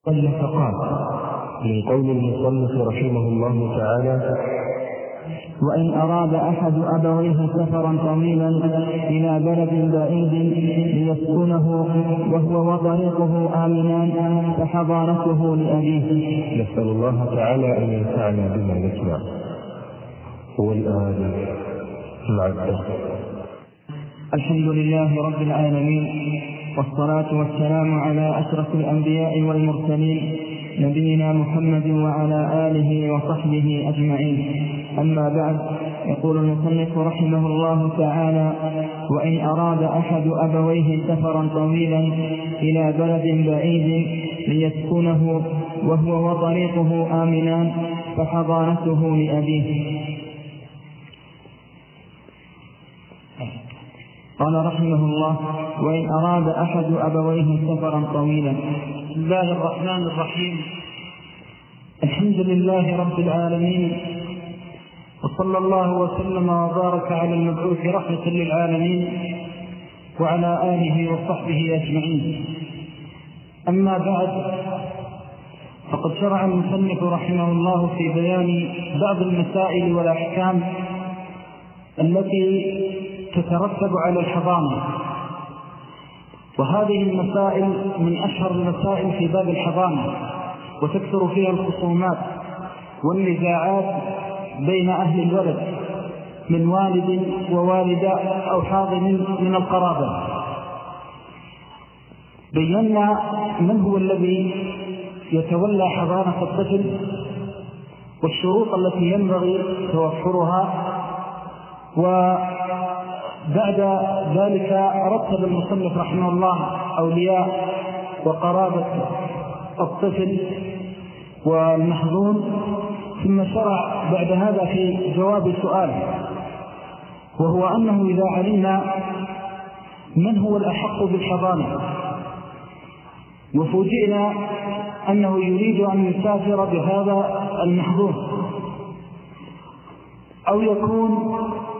النفقات من قول المصنف رحمه الله تعالى: وإن أراد أحد أبويه سفرا طويلا إلى بلد بعيد ليسكنه وهو وطريقه آمنان فحضانته لأبيه. نسأل الله تعالى أن ينفعنا بما نسمع. والآن مع الدرس. الحمد لله رب العالمين، والصلاة والسلام على أشرف الأنبياء والمرسلين نبينا محمد وعلى آله وصحبه أجمعين. أما بعد، يقول المصنف رحمه الله تعالى: وإن أراد أحد أبويه سفرا طويلا إلى بلد بعيد ليسكنه وهو وطريقه آمنان فحضانته لأبيه. قال رحمه الله: وإن أراد أحد أبويه سفرا طويلا. بسم الله الرحمن الرحيم. الحمد لله رب العالمين، وصلى الله وسلم وبارك على المبعوث رحمة للعالمين وعلى آله وصحبه أجمعين. أما بعد، فقد شرع المصنف رحمه الله في بيان بعض المسائل والأحكام التي تترتب على الحضانة، وهذه المسائل من أشهر المسائل في باب الحضانة، وتكثر فيها الخصومات والنزاعات بين أهل الولد من والد ووالدة أو حاضن من القرابة. بينا من هو الذي يتولى حضانة الطفل والشروط التي ينبغي توفرها، وبعد ذلك رتب المصنف رحمه الله أولياء وقرابة الطفل والمحظون، ثم شرع بعد هذا في جواب سؤال، وهو أنه إذا علمنا من هو الأحق بالحضانة وفوجئنا أنه يريد أن يسافر بهذا المحظون أو يكون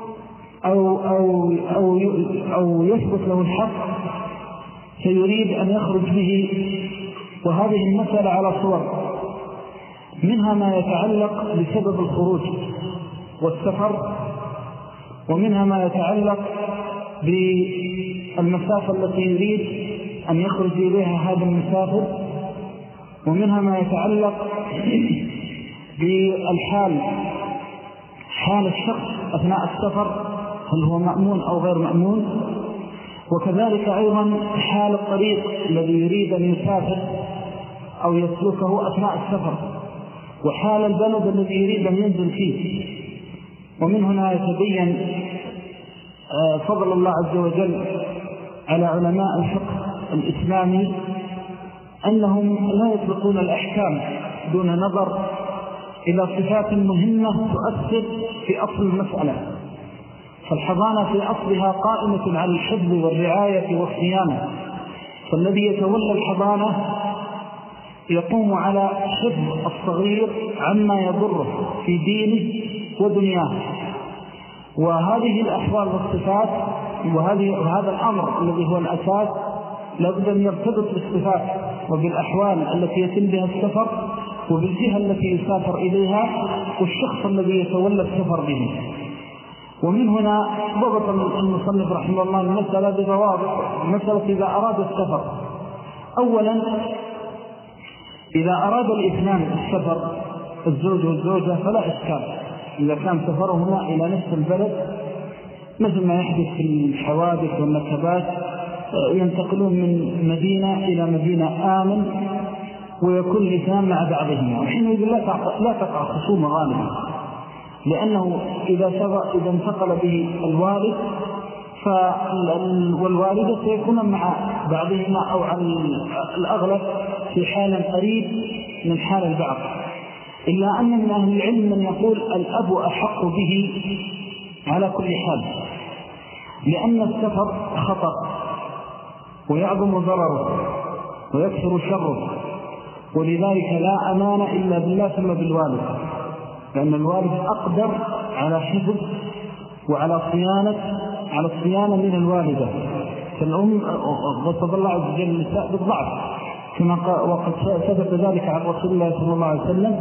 أو يثبت له الحق فيريد أن يخرج به، وهذه المسألة على صور، منها ما يتعلق بسبب الخروج والسفر، ومنها ما يتعلق بالمسافة التي يريد أن يخرج إليها هذا المسافر، ومنها ما يتعلق بالحال، حال الشخص أثناء السفر، هل هو مأمون أو غير مأمون، وكذلك أيضا حال الطريق الذي يريد أن يسافر أو يسلكه أثناء السفر، وحال البلد الذي يريد أن ينزل فيه. ومن هنا يتبين فضل الله عز وجل على علماء الفقه الإسلامي أنهم لا يطلقون الأحكام دون نظر إلى صفات مهمة تؤثر في أصل المسألة. فالحضانة في أصلها قائمة على الحفظ والرعاية والصيانة، فالذي يتولى الحضانة يقوم على حفظ الصغير عما يضره في دينه ودنياه. وهذه الأحوال والصفات وهذا الأمر الذي هو الأساس لابد أن يرتبط بالصفات وبالأحوال التي يتم بها السفر، وبالجهة التي يسافر إليها، والشخص الذي يتولى السفر به. ومن هنا ضبط المصنف رحمه الله المسألة بضوابط. مسألة إذا أراد السفر، أولا إذا أراد الإثنان السفر الزوج والزوجة فلا إشكال إذا كان سفرهما إلى نفس البلد، مثل ما يحدث في الحوادث والنكبات، ينتقلون من مدينة إلى مدينة آمن ويكون الاثنان مع بعضهما، وحينئذ لا تقع خصومة غالبا، لأنه إذا انتقل به الوالد والوالدة سيكون مع بعضهما أو على الأغلب في حال قريب من حال البعض. إلا أن من أهل العلم من يقول الأب أحق به على كل حال، لأن السفر خطر ويعظم ضرره ويكثر شره، ولذلك لا أمان إلا بالله ثم بالوالد، لأن الوالد أقدر على حفظ وعلى الصيانة من الوالدة. فالأم غصب الله عز وجل النساء بالضعف، وقد ثبت ذلك عن رسول الله صلى الله عليه وسلم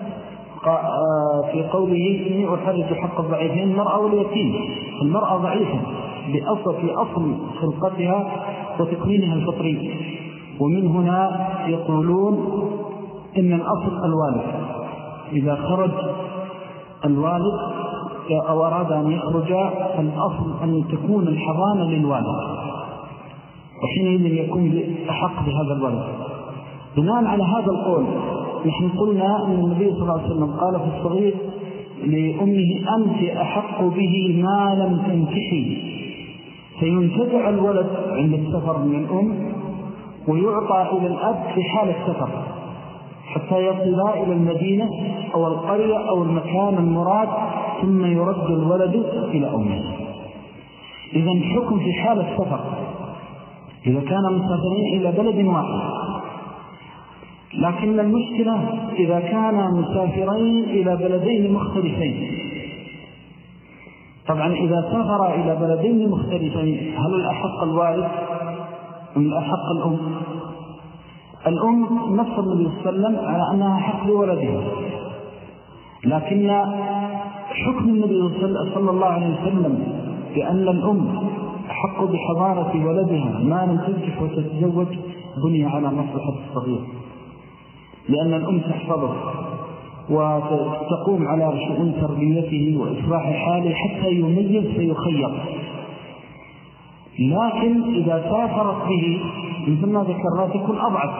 في قوله إني أحرج حق الضعيفين المرأة واليتيم. المرأة ضعيفة في أصل خلقتها وتكوينها الفطري، ومن هنا يقولون إن الأصل الوالد. إذا خرج الوالد أو أراد أن يخرج الأصل أن تكون الحضانة للوالد، وحينئذ يكون أحق بهذا الولد. بناء على هذا القول نحن قلنا أن النبي صلى الله عليه وسلم قال في الصغير لأمه أنت أحق به ما لم تنكحي، فينتزع الولد عند السفر من الأم ويعطى إلى الأب في حال السفر حتى يصل إلى المدينة أو القرية أو المكان المراد، ثم يرد الولد إلى أمه. إذن حكم في حال السفر إذا كان مسافرين إلى بلد واحد، لكن المشكلة إذا كان مسافرين إلى بلدين مختلفين. طبعا إذا سافر إلى بلدين مختلفين هل الأحق الوالد أم الأحق الأم؟ الأم نص النبي صلى الله عليه وسلم على أنها حق لولدها، لكن حكم النبي صلى الله عليه وسلم بأن الأم أحق بحضانة ولدها ما لم تنكح وتتزوج بني على مصلحة الصغير، لأن الأم تحفظه وتقوم على شؤون تربيته وإصلاح حاله حتى يميز فيخير. لكن إذا سافرت به مثل ما ذكرنا تكون أضعف،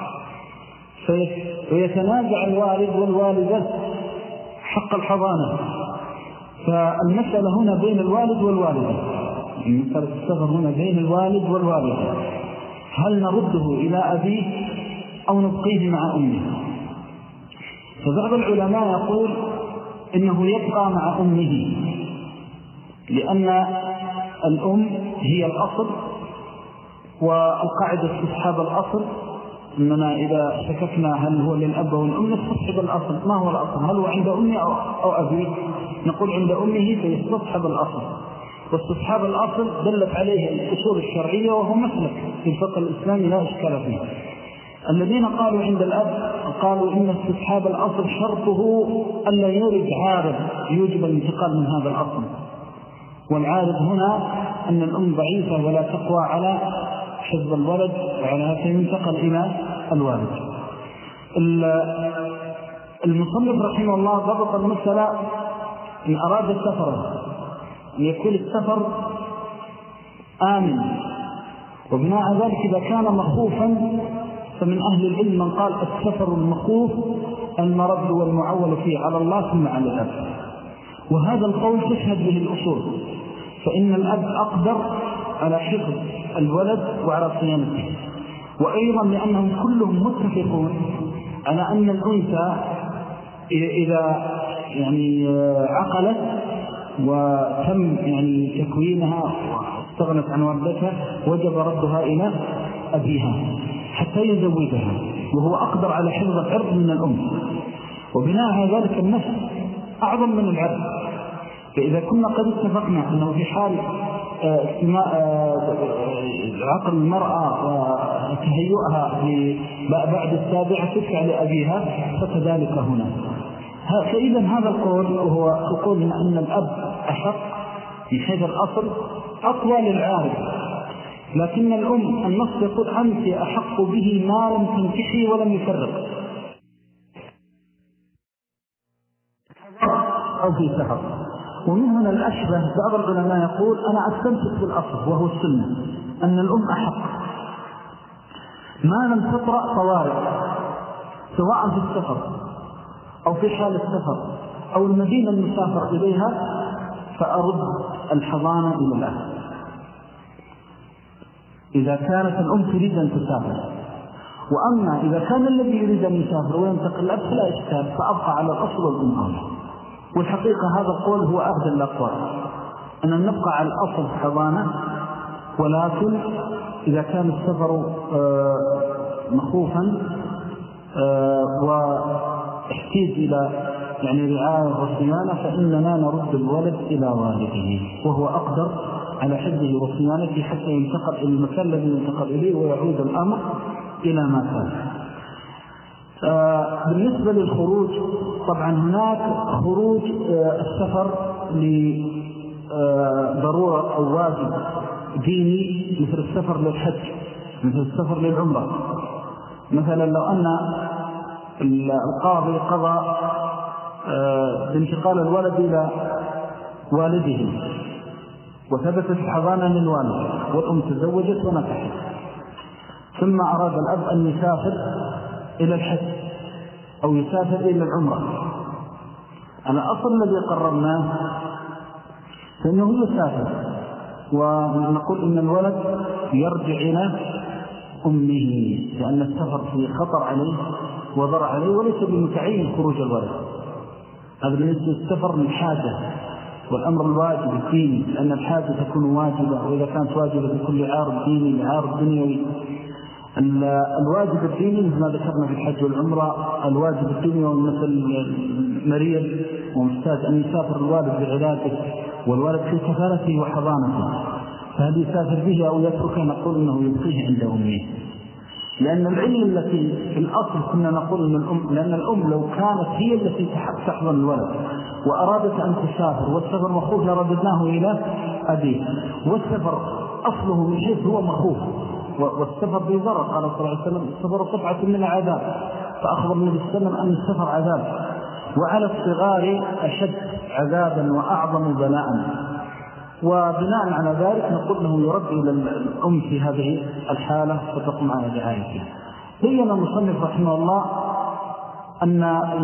فيتنازع الوالد والوالدة حق الحضانة. فالمسألة هنا بين الوالد والوالدة، مسألة السفر هنا بين الوالد والوالدة، هل نرده إلى أبيه أو نبقيه مع أمه؟ فبعض العلماء يقول إنه يبقى مع أمه، لأن الأم هي الأصل، والقاعدة استصحاب الأصل، إننا إذا شككنا هل هو للأب أو الأم نستصحب الأصل. ما هو الأصل؟ هل هو عند أمه أو أبيه؟ نقول عند أمه فيستصحب الأصل، واستصحاب الأصل دلت عليه الأصول الشرعية وهو مسلك في الفقه الإسلامي لا إشكال فيه. الذين قالوا عند الأب قالوا إن استصحاب الأصل شرطه ألا يورد عارض يوجب الانتقال من هذا الأصل، والعارض هنا أن الأم ضعيفة ولا تقوى على حفظ الولد وعلى هذا ينتقل إلى الوالد. المصنف رحمه الله ضبط المسألة إن أراد السفر أن يكون السفر آمن، وبناء ذلك إذا كان مخوفا فمن أهل العلم من قال السفر المخوف المرد والمعول فيه على الله ثم على الأب، وهذا القول تشهد به الأصول، فإن الأب أقدر على حفظ الولد وعلى صيانته. وأيضا لأنهم كلهم متفقون على أن الأنثى إذا عقلت وتم تكوينها واستغنت عن والدتها وجب ردها إلى أبيها حتى يزوجها، وهو أقدر على حفظ العرض من الأم، وبناء على ذلك النفس أعظم من العرض. فإذا كنا قد اتفقنا أنه في حال عقل المرأة وتهيئها بعد السابعة تدفع لأبيها فكذلك هنا. فإذا هذا القول وهو القول أن الأب أحق في حيث الأصل أقوى للعارض، لكن الأم النص يقول أنت أحق به ما لم تنكحي ولم يفرق أو في سفر. ومن هنا الأشبه بعض العلماء يقول أنا أستمسك بالأصل وهو السنة أن الأم أحق ما لم تطرأ طوارئ سواء في السفر أو في حال السفر أو المدينة المسافر إليها، فأرد الحضانة إلى الأهل إذا كانت الأم تريد أن تسافر. وأما إذا كان الذي يريد أن يسافر وينتقل الأب فلا إشكال، فأبقى على الأصل والأم أولى. والحقيقة هذا القول هو أخذ الأقوال أن نبقى على الأصل حضانة، ولكن إذا كان السفر مخوفا واحتاج إلى رعاية وصيانة فإننا نرد الولد إلى والده وهو أقدر على حفظه وصيانته حتى ينتقل إلى المكان الذي ينتقل إليه ويعود الأمر إلى ما كان. بالنسبة للخروج، طبعا هناك خروج السفر لضرورة أو واجب ديني، مثل السفر للحج، مثل السفر للعمرة. مثلا لو أن القاضي قضى بانتقال الولد إلى والده وثبتت حضانة للوالد والأم تزوجت ونكحت، ثم أراد الأب أن يسافر إلى الحج أو يسافر إلى العمرة، الأصل الذي قررناه فإنه يسافر، ونقول إن الولد يرجع إلى أمه، لأن السفر فيه خطر عليه وضر عليه، وليس بمتعين خروج الولد. هذا بالنسبة للسفر من حاجة، والأمر الواجب الديني، لأن الحاجة تكون واجبة، وإذا كانت واجبة بكل عارض ديني لعارض دنيوي. الواجب الديني مثل ما ذكرنا في الحج والعمرة، الواجب الديني مثل مريض ومحتاج أن يسافر الوالد بعلاجه، والوالد في كفالته وحضانته، فهل يسافر به أو يتركه؟ نقول إنه يبقيه عند أمه، لأن العلم التي في الأصل كنا نقول إن الأم، لأن الأم لو كانت هي التي تحضن الولد وأرادت أن تسافر والسفر مخوف لرددناه إلى أبيه، والسفر أصله من حيث هو مخوف، والسفر بضرر. قال صلى الله عليه وسلم السفر قطعة من العذاب، فأخبر النبي صلى الله عليه وسلم أن السفر عذاب، وعلى الصغار أشد عذابا وأعظم بلاء. وبناء على ذلك نقول له يرد إلى الأم في هذه الحالة فتقوم على رعايته. بين المصنف رحمه الله أن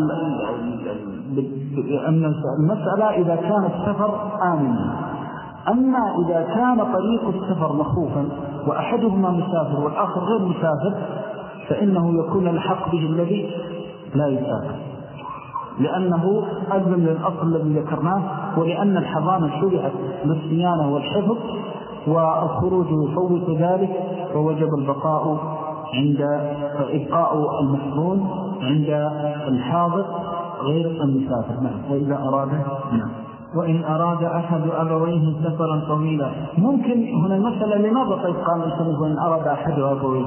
المسألة إذا كان السفر آمنا، أما إذا كان طريق السفر مخوفا وأحدهما مسافر والآخر غير مسافر، فإنه يكون الحق به الذي لا يسافر، لأنه ألزم للأصل الذي ذكرناه، ولأن الحضانة شرعت للصيانة والحفظ، والخروج يفوت ذلك، فوجب البقاء عند إبقاء المحظون عند الحاضر غير المسافر. وإذا أراد وإن أراد أحد أبويه سفرا طويلا. ممكن هنا المسألة لماذا طيب قال الإنسان وإن أراد أحد أبويه؟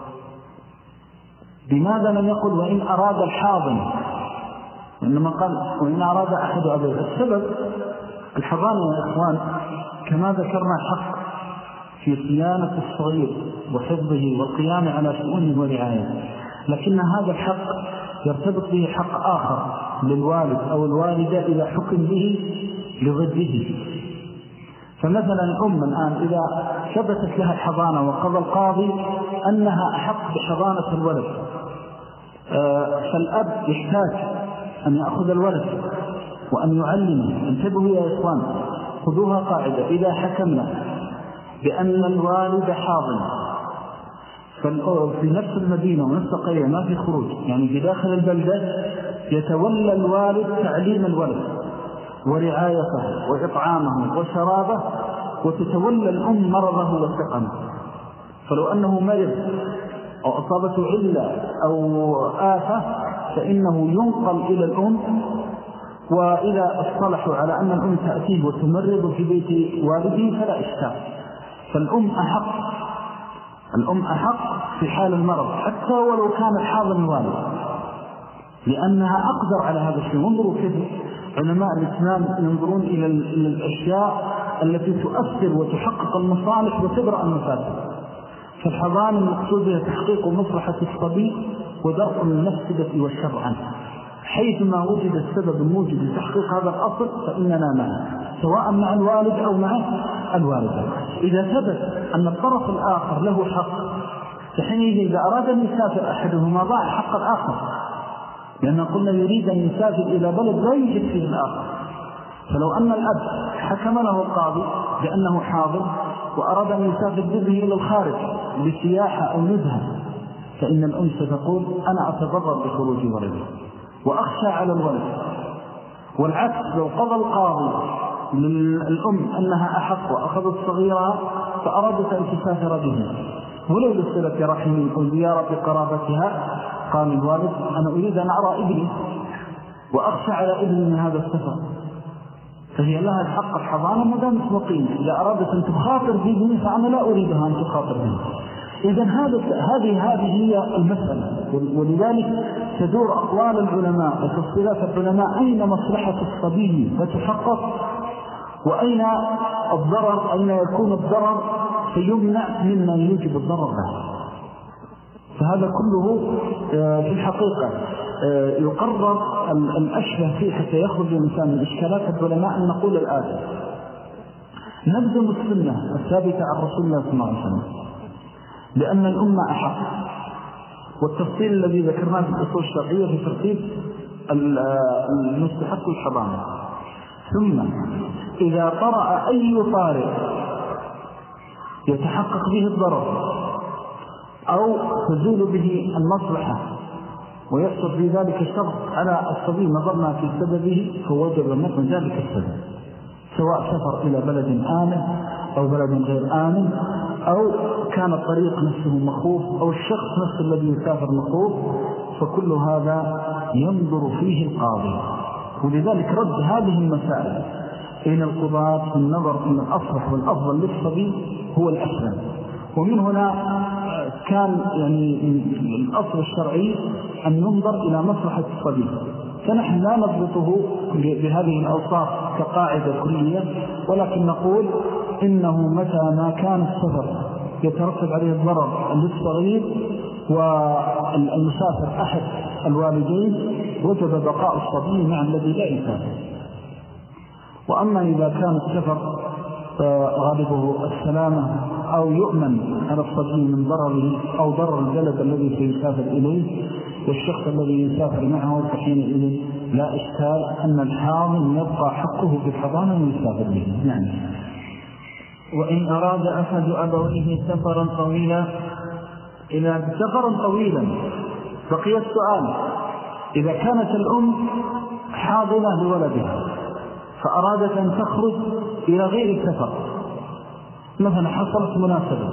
لماذا لم يقل وإن أراد الحاضن؟ إنما قال وإن أراد أحد أبويه. السبب الحضانة يا إخوان كما ذكرنا حق في صيانة الصغير وحفظه والقيام على شؤونه ورعايته، لكن هذا الحق يرتبط به حق آخر للوالد أو الوالدة إذا حكم به لضده. فمثلا الأم الآن إذا ثبتت لها الحضانة وقضى القاضي أنها أحق بحضانة الولد، فالأب يحتاج أن يأخذ الولد وأن يعلمه. انتبهوا يا إخوان، خذوها قاعدة: إذا حكمنا بأن الوالد حاضن في نفس المدينة ونفس القرية ما في خروج، يعني في داخل البلدة، يتولى الوالد تعليم الولد ورعايته وإطعامه وشرابه، وتتولى الأم مرضه وسقمه. فلو أنه مرض أو أصابته علة أو آفة فإنه ينقل إلى الأم، وإذا اصطلحوا على أن الأم تأتيه وتمرض في بيت والده فلا إشكال. فالأم أحق في حال المرض حتى ولو كان الحاضن الوالد، لأنها أقدر على هذا الشيء. انظروا كيف علماء الإسلام ينظرون إلى الأشياء التي تؤثر وتحقق المصالح وتبرأ المفاسد. فالحضانة المقصود بها تحقيق مصلحة الصبي ودرء المفسدة والشر عنه، حيثما وجد السبب الموجب لتحقيق هذا الأصل فإننا معه، سواء مع الوالد أو مع الوالدة. إذا ثبت أن الطرف الآخر له حق، فحينئذ إذا أراد أن يسافر أحدهما ضاع حق الآخر، لأن قلنا يريد أن يسافر إلى بلد لا يوجد فيه الآخر. فلو أن الأب حكم له القاضي بأنه حاضر وأراد أن يسافر به إلى الخارج لسياحة أو نزهة، فإن الأم ستقول أنا أتضرر بخروج ولدي وأخشى على الولد. والعكس لو قضى القاضي للأم أنها أحق وأخذت صغيرها فأرادت أن تسافر به ولو لصلة رحم أو زيارة قرابتها، قال الوالد أنا أريد أن أرى ابني وأخشى على ابني من هذا السفر، فهي لها الحق الحضانة مدامت وقيمة. إذا أرادت أن تخاطر بابني فأنا لا أريدها أن تخاطر به. إذن هذه هي المسألة، ولذلك تدور أقوال العلماء وتفصيلات العلماء أين مصلحة الصبي فتحقق، وأين الضرر، أين يكون الضرر فيمنع مما يوجب الضرر له. فهذا كله في الحقيقة يقرر الأشبه فيه حتى يخرج الإنسان من إشكالات العلماء أن نقول الآتي: نبذل السنة الثابتة عن رسول الله صلى الله عليه وسلم لأن الأمة أحق، والتفصيل الذي ذكرناه في الأصول الشرعية في ترتيب المستحق الحضانة. ثم إذا طرأ أي طارئ يتحقق به الضرر أو تزول به المصلحة ويحصل في ذلك الشرط على الصبي نظرنا في سببه، فوجب نقل ذلك السبب، سواء سفر إلى بلد آمن أو بلد غير آمن، أو كان الطريق نفسه مخوف، أو الشخص نفسه الذي يسافر مخوف، فكل هذا ينظر فيه القاضي. ولذلك رد هذه المسائل إلى القضاة بالنظر إن الأصلح والأفضل للصبي هو الأسلم. ومن هنا كان يعني الأصل الشرعي أن ينظر إلى مصلحة الصبي، فنحن لا نضبطه بهذه الأوصاف كقاعدة كلية، ولكن نقول إنه متى ما كان السفر يترتب عليه الضرر للصغير والمسافر أحد الوالدين وجب بقاء الصبي مع الذي لا يسافر. وأما إذا كان السفر غالبه السلامة أو يؤمن على الصبي من ضرره أو ضرر البلد الذي سيسافر إليه والشخص الذي يسافر معه، فحينئذ لا إشكال أن الحاضن يبقى حقه في الحضانة ويسافر به. نعم. وإن أراد أحد أبويه سفرا طويلا إلى سفرا طويلا بقي السؤال: إذا كانت الأم حاضنة لولدها فأرادت أن تخرج إلى غير السفر، مثلا حصلت مناسبة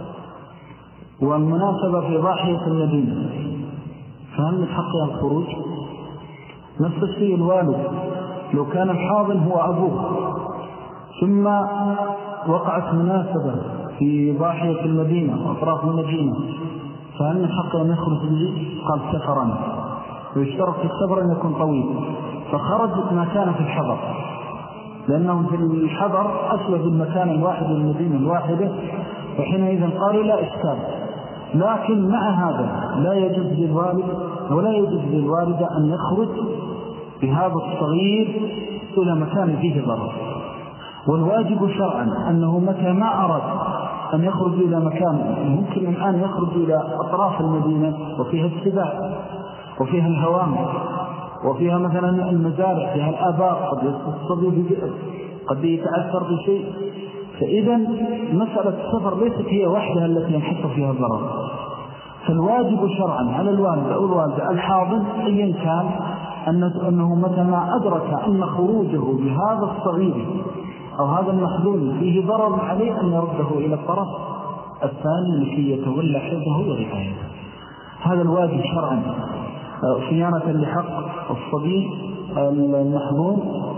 والمناسبة في ضاحية المدينة، فهل من حقها الخروج؟ نفس الشيء الوالد، لو كان الحاضن هو أبوه ثم وقعت مناسبة في ضاحية المدينة وأطراف المدينة، فهل من حقه أن يخرج به؟ قال سفرا، ويشترط في السفر أن يكون طويل، فخرجت ما كان في الحضر، لأنهم في الحضر أسلب المكان الواحد والمدينة الواحدة، وحينئذ قالوا لا إشكال. لكن مع هذا لا يجوز للوالد ولا يجوز للوالدة أن يخرج بهذا الصغير إلى مكان فيه ضرر. والواجب شرعا أنه متى ما أراد أن يخرج إلى مكان، ممكن الآن يخرج إلى أطراف المدينة وفيها السباع وفيها الهوام وفيها مثلا المزارع، فيها الآباء، قد يصطدي ببئر، قد يتأثر بشيء. فإذا مسألة السفر ليست هي وحدها التي ينحصر فيها الضرر. فالواجب شرعا على الوالد أو الوالدة الحاضن أيا كان أنه متى ما أدرك أن خروجه بهذا الصغير أو هذا المحظوظ فيه ضرر عليه أن يرده إلى الطرف الثاني لكي يتولى حفظه ورعايته. هذا الواجب شرعا صيانة لحق الصبي المحظوظ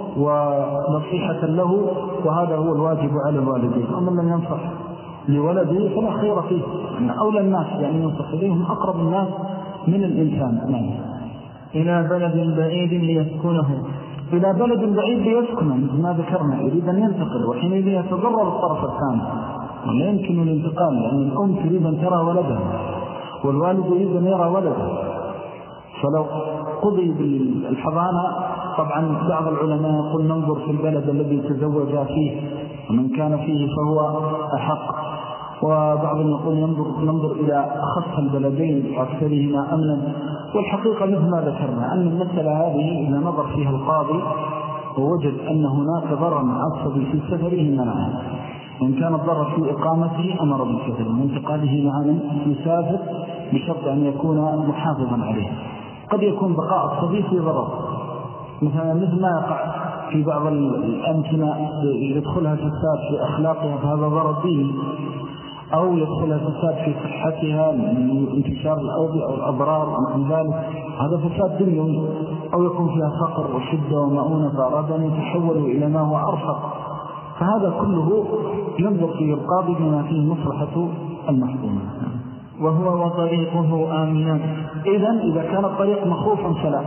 ونصيحة له، وهذا هو الواجب على الوالدين. ومن لم ينصح لولده فلا خير فيه، أولى الناس يعني ينصح إليهم أقرب الناس من الإنسان. إلى بلد بعيد ليسكنه، إلى بلد بعيد ليسكنه مثل ما ذكرنا، يريد أن ينتقل، وحينئذ يتضرر الطرف الثاني ولا يمكن الانتقال، لأن الأم تريد أن ترى ولدها والوالد يريد أن يرى ولدها. فلو قضي بالحضانة، طبعا بعض العلماء يقول ننظر في البلد الذي تزوج فيه ومن كان فيه فهو أحق، وبعضهم يقول ننظر إلى أخص البلدين وأكثرهما أمنا. والحقيقة مثل ما ذكرنا أن المسألة هذه إذا نظر فيها القاضي ووجد أن هناك ضرر عصبي في سفره منعه، وإن كان الضرر في إقامته أمر بالسفر وانتقاله مع من يسافر بشرط أن يكون محافظا عليه. قد يكون بقاء الصبي في ضرر، مثل ما يقع في بعض الأمكنة يدخلها فساد في أخلاقها فهذا ضرر به، أو يدخلها فساد في صحتها من انتشار الأوبئة أو الأضرار ومن ذلك، هذا فساد دنيوي، أو يكون فيها فقر وشدة ومؤونة فأراد أن يتحولوا إلى ما هو أرفق. فهذا كله ينظر فيه القاضي بما فيه مصلحة المحكومة. وهو وطريقه آمنان. إذا كان الطريق مخوفا فلا.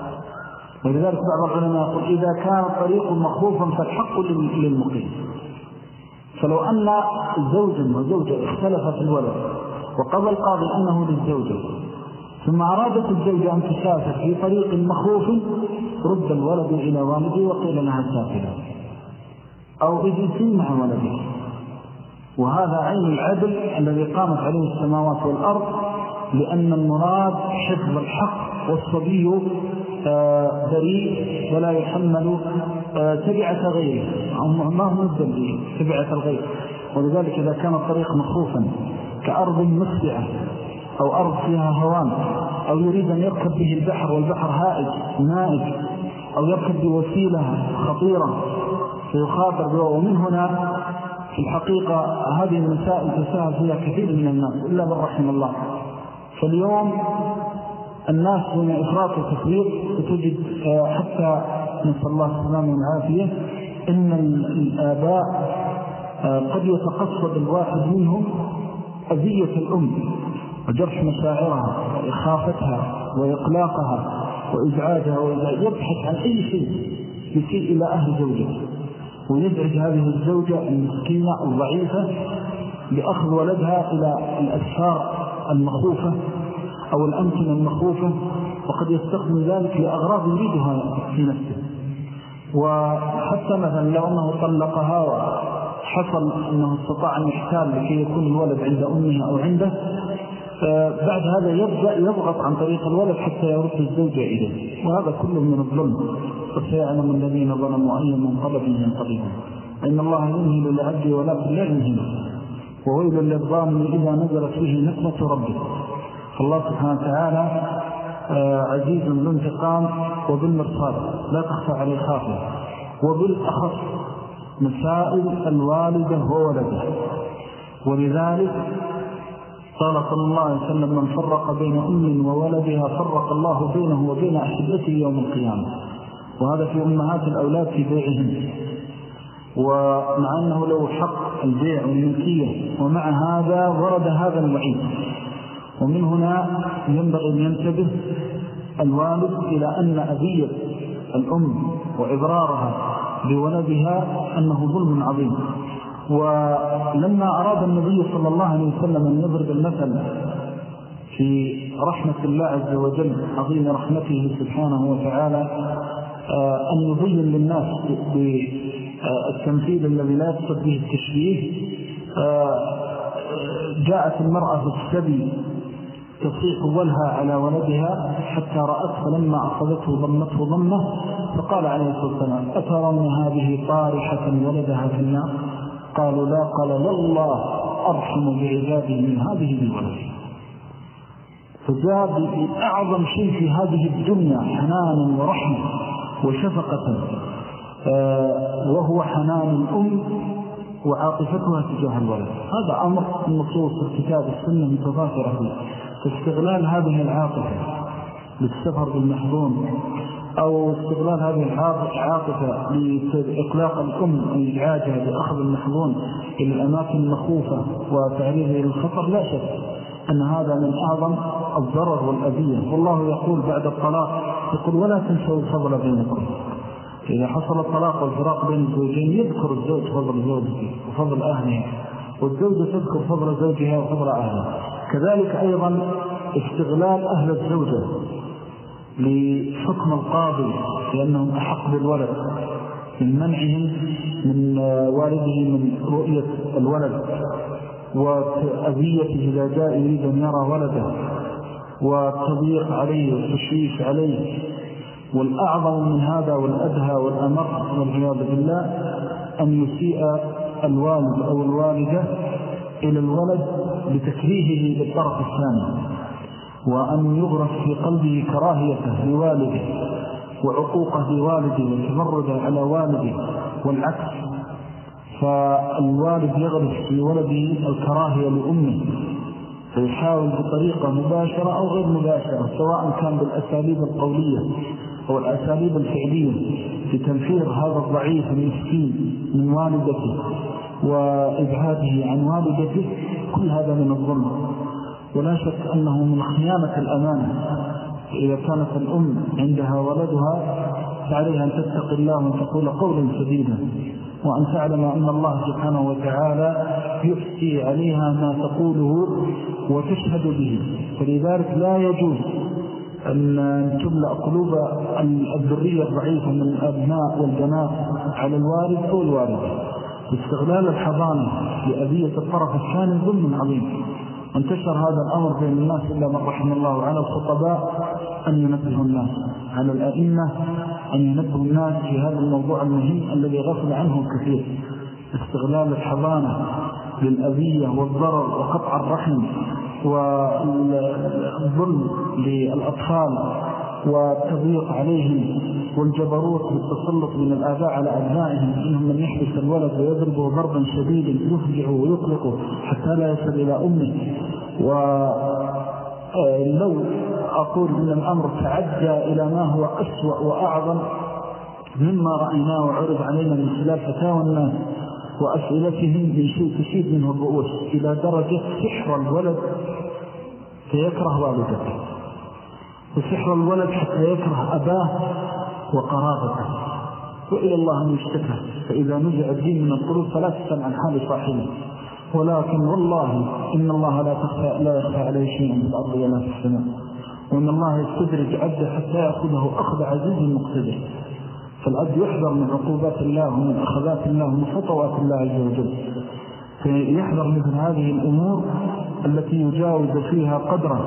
ولذلك بعض العلماء يقول إذا كان الطريق مخوفا فالحق للمقيم. فلو أن زوجا وزوجة اختلف في الولد وقضى القاضي أنه للزوجة، ثم أرادت الزوجة أن تسافر في طريق مخوف، رد الولد إلى والده وقيل لها سافرا أو اجلسي مع ولدك. وهذا عين العدل الذي قامت عليه السماوات والأرض، لأن المراد حفظ الحق، والصبي بريء ولا يحمل تبعة غيره، ما هو الذنب تبعة الغير. ولذلك إذا كان الطريق مخوفا كأرض مسبعة أو أرض فيها هوان، أو يريد أن يركب به البحر والبحر هائج نائج، أو يركب بوسيلة خطيرة فيخاطر بها، ومن هنا في الحقيقة هذه المسائل تساهل فيها كثير من الناس إلا من رحم الله. فاليوم الناس دون إفراط وتفريط، وتجد حتى نسأل الله السلامة والعافية إن الآباء قد يتقصد الواحد منهم أذية الأم وجرح مشاعرها وإخافتها وإقلاقها وإزعاجها، يبحث عن أي شيء يسيء إلى أهل زوجته، ويدعج هذه الزوجة المسكينة الضعيفة بأخذ ولدها إلى الأسفار المخوفة أو الأمكنة المخوفة، وقد يستخدم ذلك لأغراض يريدها في نفسه. وحتى مثلا لو أنه طلقها وحصل أنه استطاع أن يحتال لكي يكون الولد عند أمها أو عنده، بعد هذا يبدأ يضغط عن طريق الولد حتى يرد الزوجة إليه، وهذا كله من الظلم. فسيعلم الذين ظلموا أي منقلب ينقلبون. إن الله يمهل للعبد ولكن لا يمهل، وويل للظالم إذا نزلت به نقمة ربه. فالله سبحانه وتعالى عزيز ذو انتقام وبالمرصاد لا تخفى عليه خافية. وبالأخص مسائل الوالدة وولده، ولذلك قال صلى الله عليه وسلم من فرق بين أم وولدها فرق الله بينه وبين أحبته يوم القيامة. وهذا في أمهات الأولاد في بيعهم، ومع أنه له حق البيع والملكية، ومع هذا ورد هذا الوعيد. ومن هنا ينبغي أن ينتبه الوالد إلى أن أذية الأم وإضرارها بولدها أنه ظلم عظيم. ولما أراد النبي صلى الله عليه وسلم أن يضرب المثل في رحمة الله عز وجل عظيم رحمته سبحانه وتعالى، أن يبين للناس بالتمثيل الذي لا يقصد به التشبيه، جاءت المرأة بالسبي تصيح ولها على ولدها حتى رأت، فلما أخذته ضمته ضمه، فقال عليه الصلاة والسلام أترون هذه طارحة ولدها في النار؟ قالوا لا. قال والله أرحم بعباده من هذه بالولد. فجاء بأعظم شيء في هذه الدنيا حنانا ورحمة وشفقة، وهو حنان الأم وعاطفتها تجاه الولد. هذا أمر النصوص الكتاب السنة متضافرة فيه. فاستغلال هذه العاطفة للسفر بالمحظون، أو استغلال هذه العاطفة لإقلاق الأم وإزعاجها بأخذ المحظون إلى الأماكن المخوفة وتعريضه إلى الخطر، لا شك أن هذا من أعظم الضرر والأذية. والله يقول بعد الطلاق يقول ولا تنسوا الفضل بينكم. إذا حصل الطلاق والفراق بين الزوجين يذكر الزوج فضل زوجته وفضل أهلها، والزوجة تذكر فضل زوجها وفضل أهلها. كذلك أيضا استغلال أهل الزوجة لحكم القاضي لأنهم أحق بالولد، من منعهم من والده من رؤية الولد، وأذيته إذا جاء يريد أن يرى ولده، والتضييق عليه والتشويش عليه. والأعظم من هذا والأدهى والأمر والعياذ بالله أن يسيء الوالد أو الوالدة إلى الولد بتكريهه للطرف الثاني، وأن يغرس في قلبه كراهيته لوالده وعقوقه لوالده وتمرده على والده والعكس. فالوالد يغرس في ولده الكراهية لأمه، فيحاول بطريقة مباشرة أو غير مباشرة، سواء كان بالأساليب القولية أو الأساليب الفعلية، في تنفير هذا الضعيف المسكين من والدته وإبعاده عن والدته. كل هذا من الظلم. ولا شك أنه من خيانة الأمانة. إذا كانت الأم عندها ولدها فعليها أن تتقي الله وأن تقول قولا سديدا، وأن تعلم أن الله سبحانه وتعالى يفتي عليها ما تقوله وتشهد به. فلذلك لا يجوز أن تملأ قلوب الذرية الضعيفة من الأبناء والبنات على الوالد أو الوالدة. استغلال الحضانة لأذية الطرف الثاني ظلم عظيم. انتشر هذا الأمر بين الناس إلا من رحم الله، على الخطباء أن ينبهوا الناس، على الأئمة أن ينبهوا الناس في هذا الموضوع المهم الذي غفل عنه كثير. استغلال الحضانة للأذية والضرر وقطع الرحم والظلم للأطفال والتضييق عليهم والجبروت بالتسلط من الآباء على أبنائهم، إنهم من يحبس الولد ويضربه ضربا شديدا يفجعه ويطلقه حتى لا يصل إلى أمه. ولو أقول إن الأمر تعدى إلى ما هو أسوأ وأعظم مما رأيناه وعرض علينا من خلال فتاوى الناس وأسئلتهم بشيء تشيد منه الرؤوس، إلى درجة سحر الولد فيكره والدته، وسحر الولد حتى يكره أباه وقرابته، وإلى الله أن يشتكى. فإذا نزع الدين من القلوب فلا تسأل عن حال صاحبه. ولكن والله إن الله لا يخفى عليه شيء في الأرض ولا في السماء، وإن الله يستدرج عبده حتى يأخذه أخذ عزيز مقتدر. فالعبد يحذر من عقوبات الله ومن أخذات الله ومن خطوات الله عز وجل، فيحذر مثل هذه الأمور التي يجاوز فيها قدره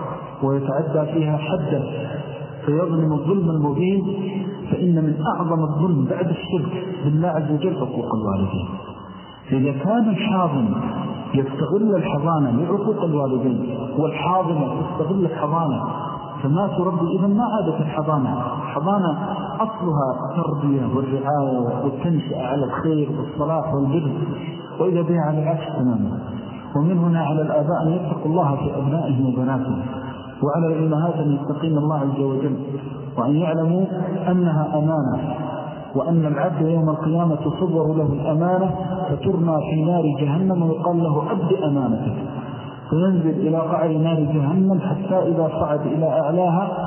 ويتعدى فيها حده فيظلم الظلم المبين. فإن من أعظم الظلم بعد الشرك بالله عز وجل حقوق الوالدين. إذا كان الحاضن يستغل الحضانة لعقوق الوالدين والحاضنة تستغل الحضانة، فما تربي إذا ما عادت الحضانة. الحضانة أصلها التربية والرعاية والتنشئة على الخير والصلاح والبر، وإذا بها على العكس تماما. ومن هنا على الآباء أن يتقوا الله في أبنائهم وبناتهم، وعلى الأمهات أن يتقين الله عز وجل، وأن يعلموا أنها أمانة، وأن العبد يوم القيامة تصور له الأمانة فترمى في نار جهنم ويقال له أبد أمانتك، فينزل إلى قعر نار جهنم حتى إذا صعد إلى أعلاها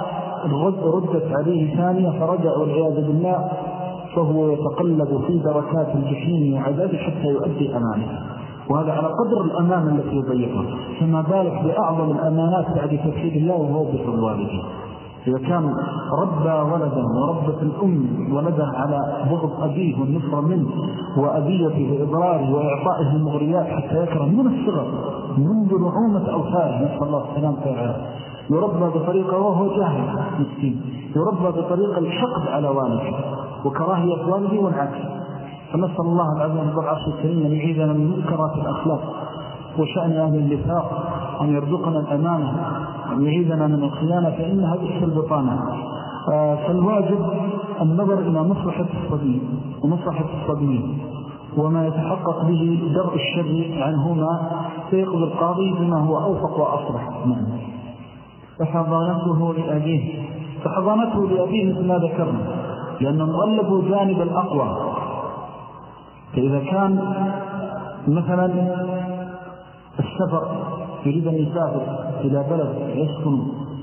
ردت عليه ثانية فرجع والعياذ بالله، فهو يتقلب في دركات الجحيم وعذاب حتى يؤدي أمانته. وهذا على قدر الأمانة التي يضيعها، فما بالك بأعظم الأمانات بعد توحيد الله وهو بر الوالدين. إذا كان ربى ولدا وربت الأم ولدها على بغض أبيه والنفر منه وأبيته وإضراره وإعطائه المغريات حتى يكره من الصغر منذ نعومة أوفاره، نسأل الله السلام تعالى، يربى بطريقة وهو جاهل مسكين، يربى بطريقة الحقد على والده وكراهية والده والعكس. فنسأل الله العظيم رب العرش الكريم أن يعيذنا من منكرات الأخلاق وشأن أهل النفاق، أن يرزقنا الأمانة، أن يعيذنا من الخيانة، فإنها بئس البطانة. فالواجب النظر إلى مصلحة الصبي ومصلحة الصبي وما يتحقق به درء الشر عنهما، فيقضي القاضي بما هو أوفق وأصلح. فحضانته لأبيه فحضانته لأبيه مثل ما ذكرنا، لأنه مغلب جانب الأقوى. فإذا كان مثلا السفر يريد أن يسافر إلى بلد يسكن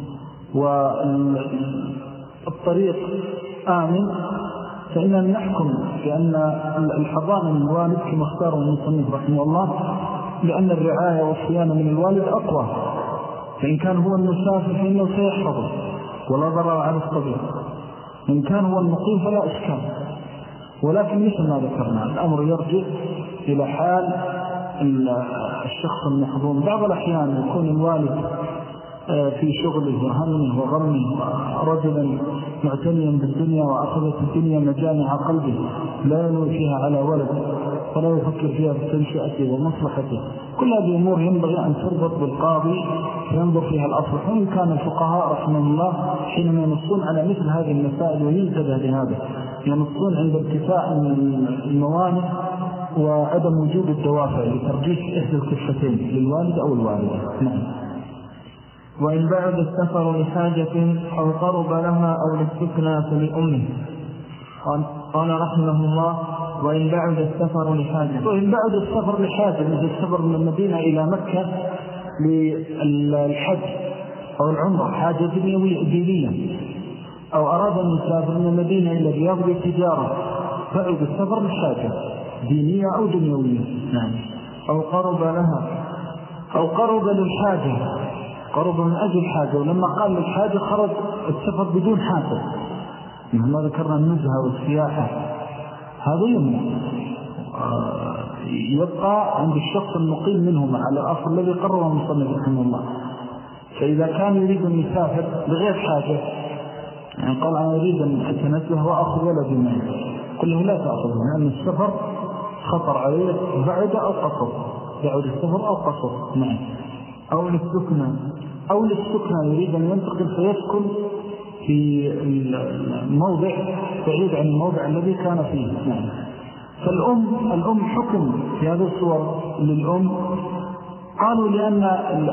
والطريق آمن، فإننا نحكم بأن الحضانة من الوالد كما اختاره المصنف رحمه الله، لأن الرعاية والصيانة من الوالد أقوى. فإن كان هو المسافر فإنه سيحفظه ولا ضرر على الصغير، إن كان هو المقيم فلا إشكال. ولكن مثل ما ذكرنا الأمر يرجع إلى حال الشخص المحظوم. بعض الأحيان يكون الوالد في شغله وهمه وغمه رجلا معتنيا بالدنيا وأخذت الدنيا مجامع قلبه، لا ينوي فيها على ولد ولا يفكر فيها بتنشئته ومصلحته. كل هذه أمور ينبغي أن تربط بالقاضي فينظر فيها الأصلح. وإن كان الفقهاء رحمه الله حينما ينصون على مثل هذه المسائل وينتبه لهذا، ينصون عند ارتفاع الموانع وعدم وجود الدوافع لترجيح إحدى الكفتين للوالد أو الوالدة. وإن بعد السفر لحاجة أو قرب لها أو للسكنى فلأمه. قال رحمه الله: وإن بعد السفر لحاجة. وإن بعد السفر لحاجة، مثل السفر من المدينة إلى مكة للحج أو العمرة حاجة دينية، أو أراد أن يسافر من المدينة إلى الرياض للتجارة، فعد السفر للحاجة دينية أو دنيوية. نعم. أو قرب لها، أو قرب للحاجة، قرب من أجل الحاجة، ولما قال للحاجة خرج السفر بدون حاجة، ما ذكرنا النزهة والسياحة، هذا يمنع، يبقى عند الشخص المقيم منهما على الأصل الذي قرره المصنف رحمه الله. فإذا كان يريد أن يسافر بغير حاجة، يعني قال أنا أريد أن أتنزه وأخذ ولدي معي، كله لا تأخذه، لأن السفر خطر عليه، بعد أو قصر، بعد السفر أو قصر. نعم. أو للسكنة، أو للسكنة، يريد أن ينتقل فيسكن في الموضع بعيد عن الموضع الذي كان فيه. نعم. فالأم حكم في هذه الصور للأم، قالوا لأن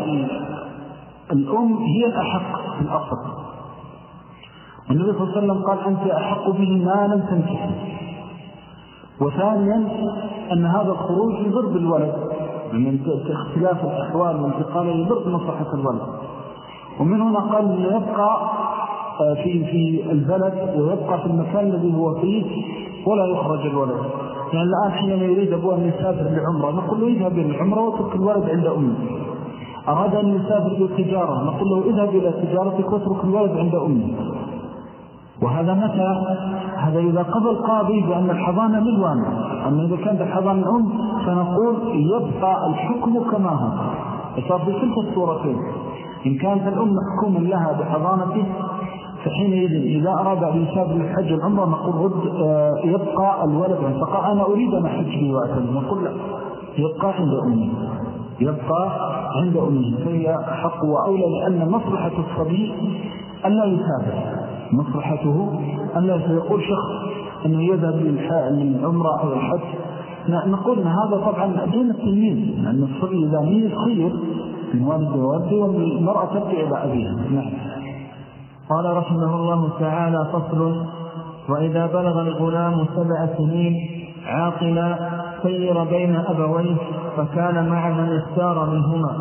الأم هي الأحق في الأصل، والنبي صلى الله عليه وسلم قال أنت أحق به ما لم تنكحه. وثانيا أن هذا الخروج يضر بالولد، من اختلاف الأحوال والانتقال يضر بمصلحة الولد. ومن هنا قال أنه يبقى في البلد ويبقى في المكان الذي هو فيه ولا يخرج الولد. يعني الآن حينما يريد أبوه أن يسافر لعمره نقول له اذهب للعمرة واترك الولد عند أمه. أراد أن يسافر للتجارة نقول له اذهب إلى تجارتك واترك الولد عند أمه. وهذا متى؟ هذا إذا قضى القاضي بأن الحضانة للوالد. أما إذا كانت الحضانة الأم فنقول يبقى الحكم كما هو. فصار في كلتا الصورتين، إن كانت الأم محكوما لها بحضانته فحينئذ إذا أراد أن يسافر للحج والعمرة نقول رد يبقى الولد عند، فقال أنا أريد أن أحج لي وأتم، نقول لا، يبقى عند أمه، يبقى عند أمه، فهي حق وأولى، لأن مصلحة الصبي أن لا يسافر، مصلحته أن لا يسافر. يقول شخص أنه يذهب للعمرة أو الحج، نقول أن هذا طبعا دون التمييز، لأن الصبي إذا ميز خير من والد ووالده، والمرأة تبقى إلى أبيها. نعم. قال رحمه الله تعالى: فصل: وإذا بلغ الغلام 7 سنين عاقلا خير بين أبويه فكان مع من اختار منهما.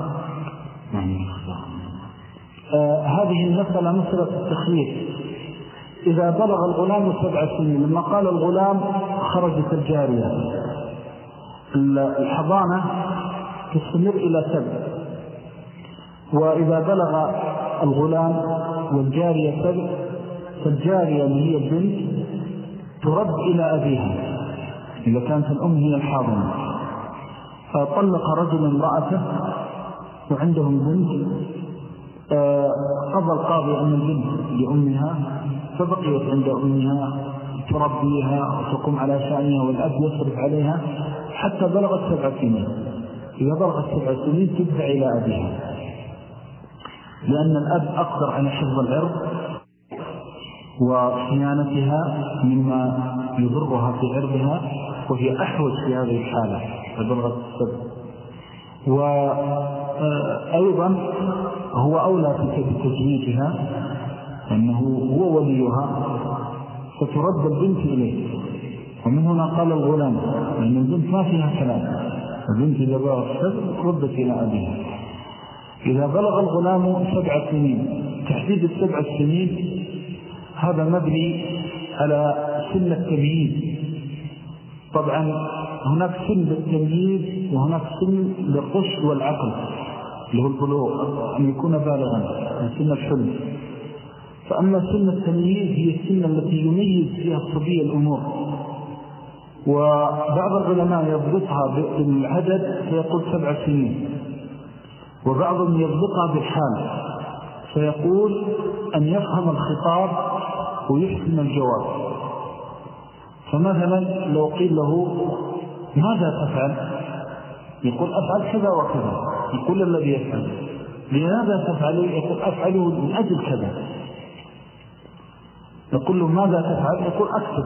هذه المسألة مسألة التخيير. إذا بلغ الغلام 7 سنين، لما قال الغلام خرجت الجارية، الحضانة تستمر إلى 7، وإذا بلغ الغلام والجارية 7 فالجارية اللي هي البنت ترد إلى أبيها إذا كانت الأم هي الحاضنة. فطلق رجل امرأته وعندهم بنت، قضى القاضي أن البنت لأمها فبقيت عند أمها تربيها وتقوم على شأنها، والأب يصرف عليها حتى بلغت 7 سنين. إذا بلغت 7 سنين تدفع إلى أبيها، لأن الأب أقدر على حفظ العرض وصيانتها مما يضرها في عرضها، وهي أحوج في هذه الحالة فبلغت 7. وأيضا هو أولى في تزويجها أنه هو وليها، فترد البنت إليه. ومن هنا قال الغلام، لأن البنت ما فيها كلام، البنت إذا بلغت 7 ردت إلى أبيها. إذا بلغ الغلام 7 سنين، تحديد 7 سنين هذا مبني على سن التمييز. طبعا هناك سن للتمييز وهناك سن للرشد والعقل اللي هو البلوغ، أن يكون بالغا، سن الحلم. فأما سن التمييز هي السن التي يميز فيها الصبي الأمور، وبعض العلماء يضبطها بالعدد فيقول 7 سنين، وبعضهم يضبطها بالحال فيقول أن يفهم الخطاب ويحسن الجواب. فمثلا لو قيل له ماذا تفعل؟ يقول أفعل كذا وكذا، يقول الذي يفعل لماذا تفعل؟ يقول أفعله من أجل كذا. يقول له ماذا تفعل؟ يقول أكتب.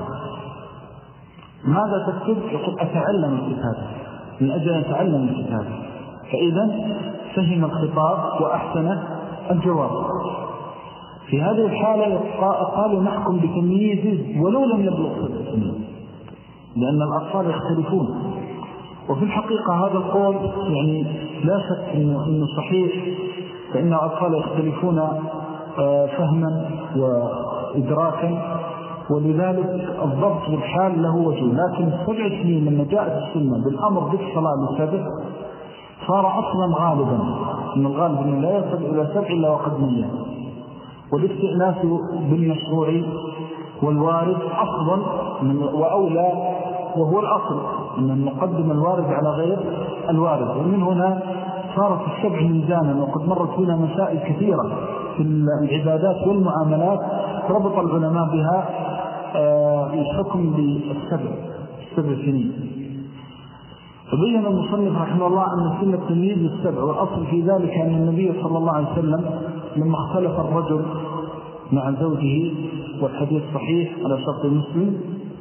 ماذا تكتب؟ يقول أتعلم الكتابة، من أجل أن أتعلم الكتابة. فإذا فهم الخطاب وأحسن الجواب. في هذه الحالة قالوا نحكم بتمييزه ولو لم يبلغ 7 سنين، لأن الأطفال يختلفون. وفي الحقيقة هذا القول يعني لا شك إنه صحيح، فإن الأطفال يختلفون فهما وإدراكا، ولذلك الضبط بالحال له وجه. لكن 7 سنين لما جاءت السنة بالأمر بالصلاة للسبع صار أصلا غالبا، إن الغالب أنه لا يصل إلى 7 إلا وقد نية، والاستئناس بالمشروع والوارد أفضل وأولى، وهو الأصل أن نقدم الوارد على غير الوارد. ومن هنا صارت 7 ميزانا، وقد مرت بنا مسائل كثيرة في العبادات والمعاملات ربط العلماء بها الحكم بالسبع سنين. فبين المصنف رحمه الله أن سنة التمييز للسبع، والأصل في ذلك أن النبي صلى الله عليه وسلم لما اختلف الرجل مع زوجه، والحديث صحيح على شرط مسلم،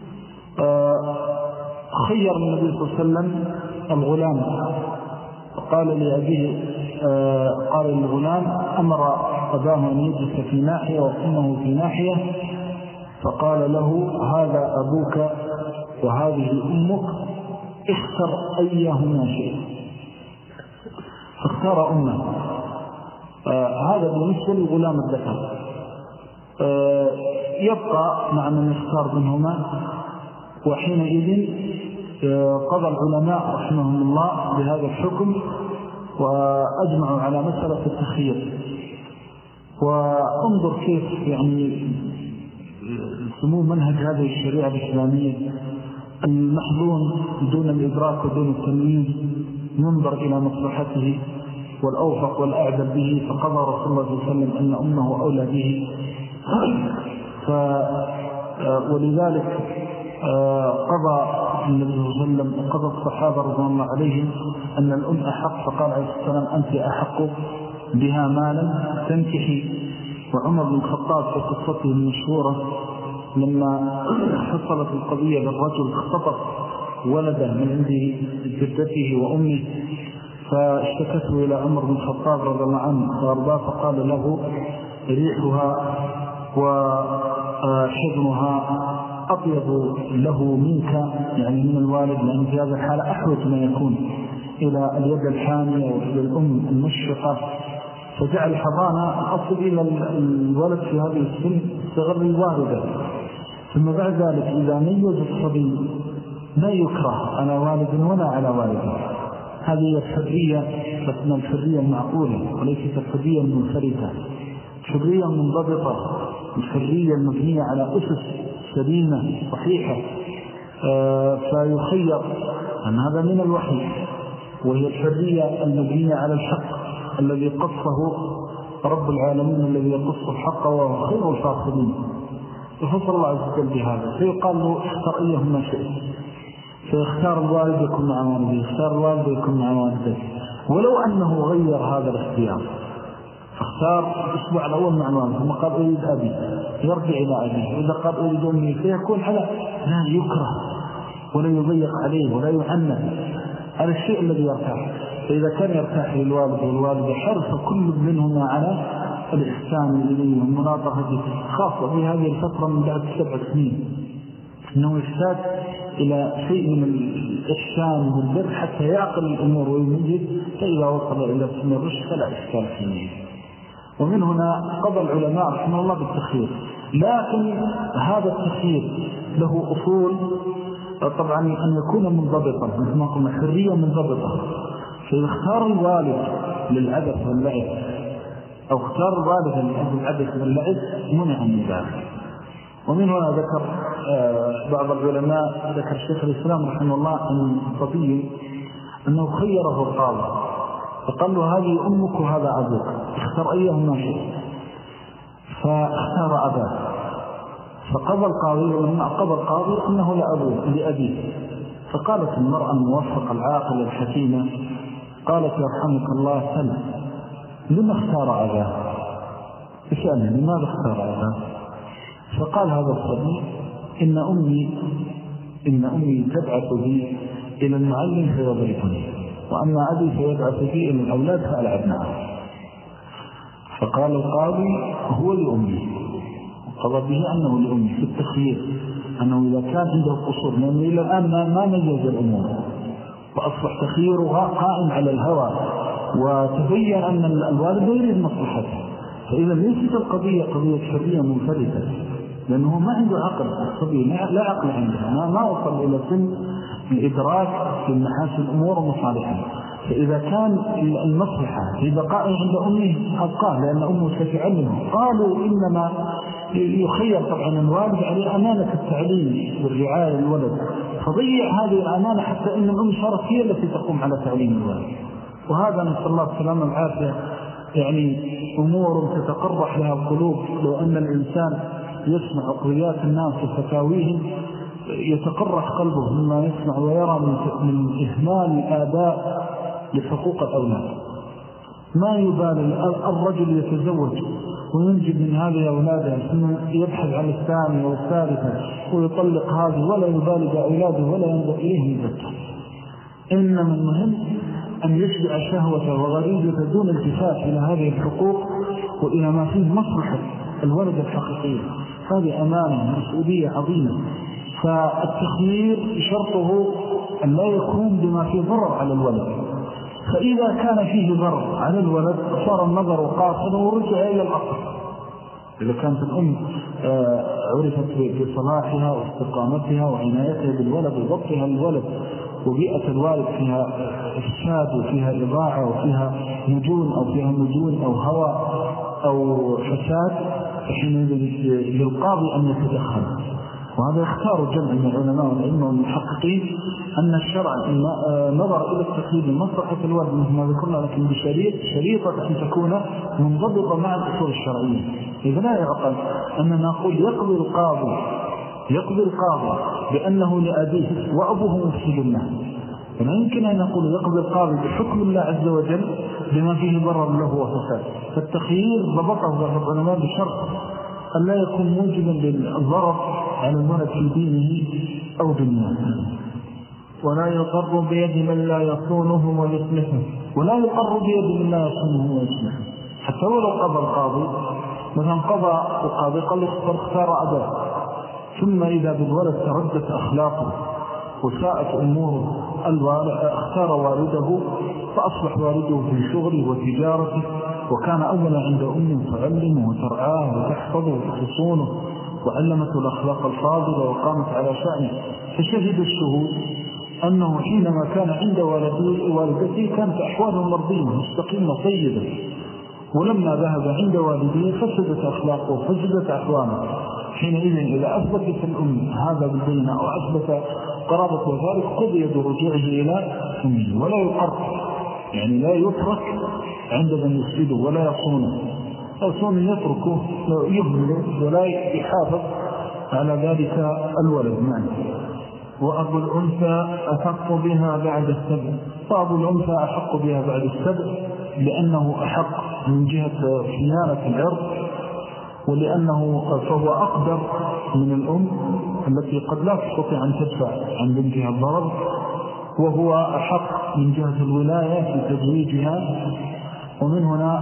خير النبي صلى الله عليه وسلم الغلام، قال لأبيه قال للغلام أمر أباه أن يجلس في ناحية وأمه في ناحية، فقال له هذا أبوك وهذه أمك، اختر أيهما شئت، فاختار أمه. هذا بالنسبة للغلام الذكر. يبقى مع من يختار منهما، وحينئذ قضى العلماء رحمهم الله بهذا الحكم، وأجمعوا على مسألة التخيير. وانظر كيف يعني سمو منهج هذه الشريعة الإسلامية، المحظون دون الإدراك ودون التمييز ينظر إلى مصلحته والأوفق والأعدل به، فقضى رسول الله صلى الله عليه وسلم أن أمه أولى به. ولذلك قضى النبي صلى الله عليه وسلم وقضى الصحابة رضي الله عليهم أن الأم أحق، فقال عليه السلام أنت أحق بها مالا تنكحي. وعمر بن الخطاب في قصته المشهورة لما حصلت القضية للرجل اختطف ولده من عند جدته وأمه، فاشتكته إلى عمر بن الخطاب رضي الله عنه وارضاه، فقال له ريحها وحضنها أطيب له منك، يعني من الوالد، لأن في هذا الحالة أحوج ما يكون إلى اليد الحامية وإلى الأم المشفقة. فجعل حضانة الأصل إلى الولد في هذه السن استغر الوالدة. ثم بعد ذلك إذا ميز الصبي لا يكره على والد ولا على والده. هذه الحرية، لكن الحرية المعقولة وليست الحرية المنفردة، الحرية المنضبطة، الحرية المبنية على أسس سليمة صحيحة. فيخير أن هذا من الوحي، وهي الحرية المبنية على الحق الذي قصه رب العالمين، الذي يقص الحق وهو خير الفاصلين. ففصل الله عز وجل بهذا، فيقال له اختار أيهما شئت، فيختار الوالد يكون مع والده، يختار الوالد يكون مع والده. ولو أنه غير هذا الاختيار، فاختار الأسبوع الأول مع الوالد ثم قال أريد أبي، يرجع إلى أبيه، وإذا قال أريد أمي فيكون على لا يكره ولا يضيق عليه ولا يعنى على الشيء الذي يرتاح. فإذا كان يرتاح للوالد والوالدة حرص كل منهما على الإحسان إليه والمناطقة، خاصة في هذه الفترة من بعد 7 سنين، أنه يحتاج إلى شيء من الإحسان والبر حتى يعقل الأمور ويميز، فإذا وصل إلى سن الرشد فلا إشكال فيه. ومن هنا قضى العلماء رحمه الله بالتخيير. لكن هذا التخيير له أصول، طبعا أن يكون منضبطا مثل ما قلنا، حرية منضبطة. فإذا اختار الوالد للعبث واللعب أو اختار الوالد للعبث واللعب منع من ذلك. ومن هنا ذكر بعض العلماء، ذكر الشيخ الإسلام رحمه الله عن صبي أنه خيره القاضي، فقال له هذه أمك وهذا أبوك، اختار أيهما شئت، فاختار أباه. فقضى القاضي، ولما قضى القاضي أنه لأبيه. فقالت المرأة الموفقة العاقلة الحكيمة، قالت يرحمك الله سلم، لما اختار أباه؟ اسألني لماذا اختار أباه؟ فقال هذا الصبي إن أمي تبعث بي إلى المعلم فيضربني، وأما أبي فيبعث بي إلى الأولاد فألعب معه. فقال القاضي هو لأمي، وقضى به أنه لأمي في التخيير، أنه إذا كان عنده قصور، لأنه إلى الآن ما ميز الأمور، وأصبح تخييرها قائم على الهوى وتبين أن الوالد يريد مصلحته. فإذا ليست القضية قضية حرية منفردة، لأنه ما عنده عقل. الصبي لا عقل عنده، ما وصل إلى سن الإدراك في محاسن الأمور ومصالحها. فإذا كان المصلحة في بقائه عند أمه أبقاه، لأن أمه ستعلمه. قالوا إنما يخير طبعا الوالد عليه أمانة التعليم والرعاية للولد، فضيع هذه الأمانة حتى إن الأم صارت هي التي تقوم على تعليم الولد. وهذا نسأل الله السلامة والعافية، يعني أمور تتقرح لها القلوب. لو أن الإنسان يسمع عقليات الناس وفتاويهم يتقرح قلبه مما يسمع ويرى من إهمال الآباء لحقوق الأولاد. ما يبالي الرجل يتزوج وينجب من هذه أولاده ثم يبحث عن الثانية والثالثة ويطلق هذه، ولا يبالي بأولاده ولا ينظر إليه يذكر. إنما المهم أن يشبع شهوته وغريزته دون التفات إلى هذه الحقوق وإلى ما فيه مصلحة الولد الحقيقية. هذه أمانة مسؤولية عظيمة. فالتخيير شرطه أن لا يكون بما فيه ضرر على الولد، فإذا كان فيه ضرر على الولد صار النظر قاصدا ورجع إلى الأصل. إذا كانت الأم عرفت بصلاحها واستقامتها وعنايتها بالولد وضبطها للولد، وبيئة الوالد فيها إفساد وفيها إضاعة وفيها نجون أو فيها نجون أو هواء أو فساد، فحينئذ للقاضي أن يتدخل. وهذا يختار جمع من العلماء والعلماء والمحققين أن الشرع نظر إلى التقييد لمصلحة الولد مثل ما ذكرنا، لكن بشريطة أن تكون منضبطة مع الأصول الشرعية. إذا لا يعقل أننا نقول يقضي القاضي بأنه لأبيه وأبوه مفسد له، فلا يمكن أن نقول يقضي القاضي بحكم الله عز وجل بما فيه ضرر له وفساد. فالتخيير ضبطه العلماء بشرط أن لا يكون موجبا للضرر على الولد في دينه أو دنياه. ولا يقر بيد من لا يصونه ويصلحه. ولا يقر بيد من لا يصونه ويصلحه. حتى ولو قضى القاضي مثلا قضى القاضي قال اختار أباه، ثم إذا بالولد تردت أخلاقه وساءت أموره اختار والده فأصبح والده في شغله وتجارته، وكان أولا عند أمه تعلمه وترعاه وتحفظه وتصونه وعلمته الأخلاق الفاضلة وقامت على شأنه. فشهد الشهود أنه حينما كان عند والدته كانت أحواله مرضية مستقيمة طيبة، ولما ذهب عند والديه فسدت أخلاقه وفسدت أحواله. حينئذ إذا أثبتت الأم هذا بالبينة أو أثبت قرابة وذلك قضي برجوعه إلى أمه. ولا يقر، يعني لا يترك عند من يفسده ولا يصونه. يصونه يتركه يهمله ولا يحافظ على ذلك الولد معه. وأبو الأنثى أحق بها بعد السبع. فأبو الأنثى أحق بها بعد السبع لأنه أحق من جهة صيانة العرض، ولأنه فهو أقدر من الأم التي قد لا تستطيع أن تدفع عن بنتها الضرر، وهو أحق من جهة الولاية في تزويجها. ومن هنا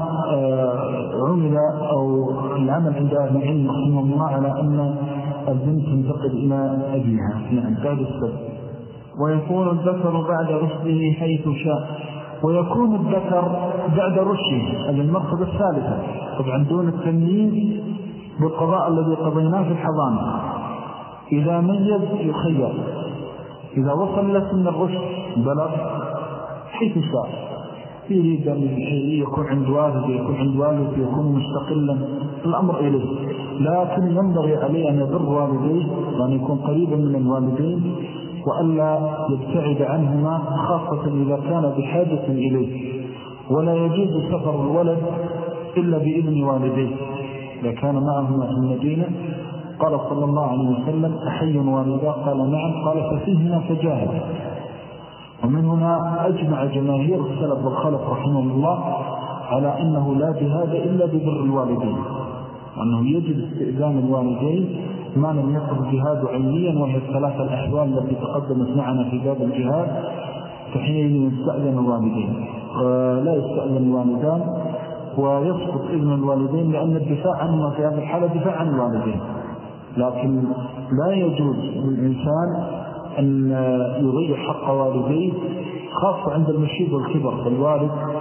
عمل أو العمل عند أهل العلم رحمه الله على أن البنت تنتقل إلى أبيها يعني بعد السبب. ويكون الذكر بعد رشده حيث شاء. ويكون الذكر بعد رشده، هذه المرتبة الثالثة طبعا دون التمييز بالقضاء الذي قضيناه في الحضانة. إذا ميز يخير، إذا وصل لسن الرشد بلغ حيث شاء، يريد أن يكون عند والده يكون عند والده يكون مستقلا الأمر إليه، لكن ينبغي عليه أن يضر والديه وأن يكون قريبا من الوالدين وألا يبتعد عنهما خاصة إذا كان بحاجة إليه. ولا يجوز سفر الولد إلا بإذن والديه إذا كان معهما في المدينة. قال صلى الله عليه وسلم أحي والدا؟ قال نعم. قال ففيهما فجاهد. ومن هنا أجمع جماهير السلف والخلف رحمه الله على أنه لا جهاد إلا ببر الوالدين، وأنه يجب استئذان الوالدين ما لم يكن الجهاد علميا، وهي الثلاثة الأحوال التي تقدمت معنا في باب الجهاد. فحينئذ يستأذن الوالدين لا يستأذن الوالدان، ويسقط إذن الوالدين لأن الدفاع عنهما في هذه الحالة دفاع عن الوالدين. لكن لا يجوز للإنسان أن يضيع حق والديه خاصة عند المشيب والكبر. فالوالد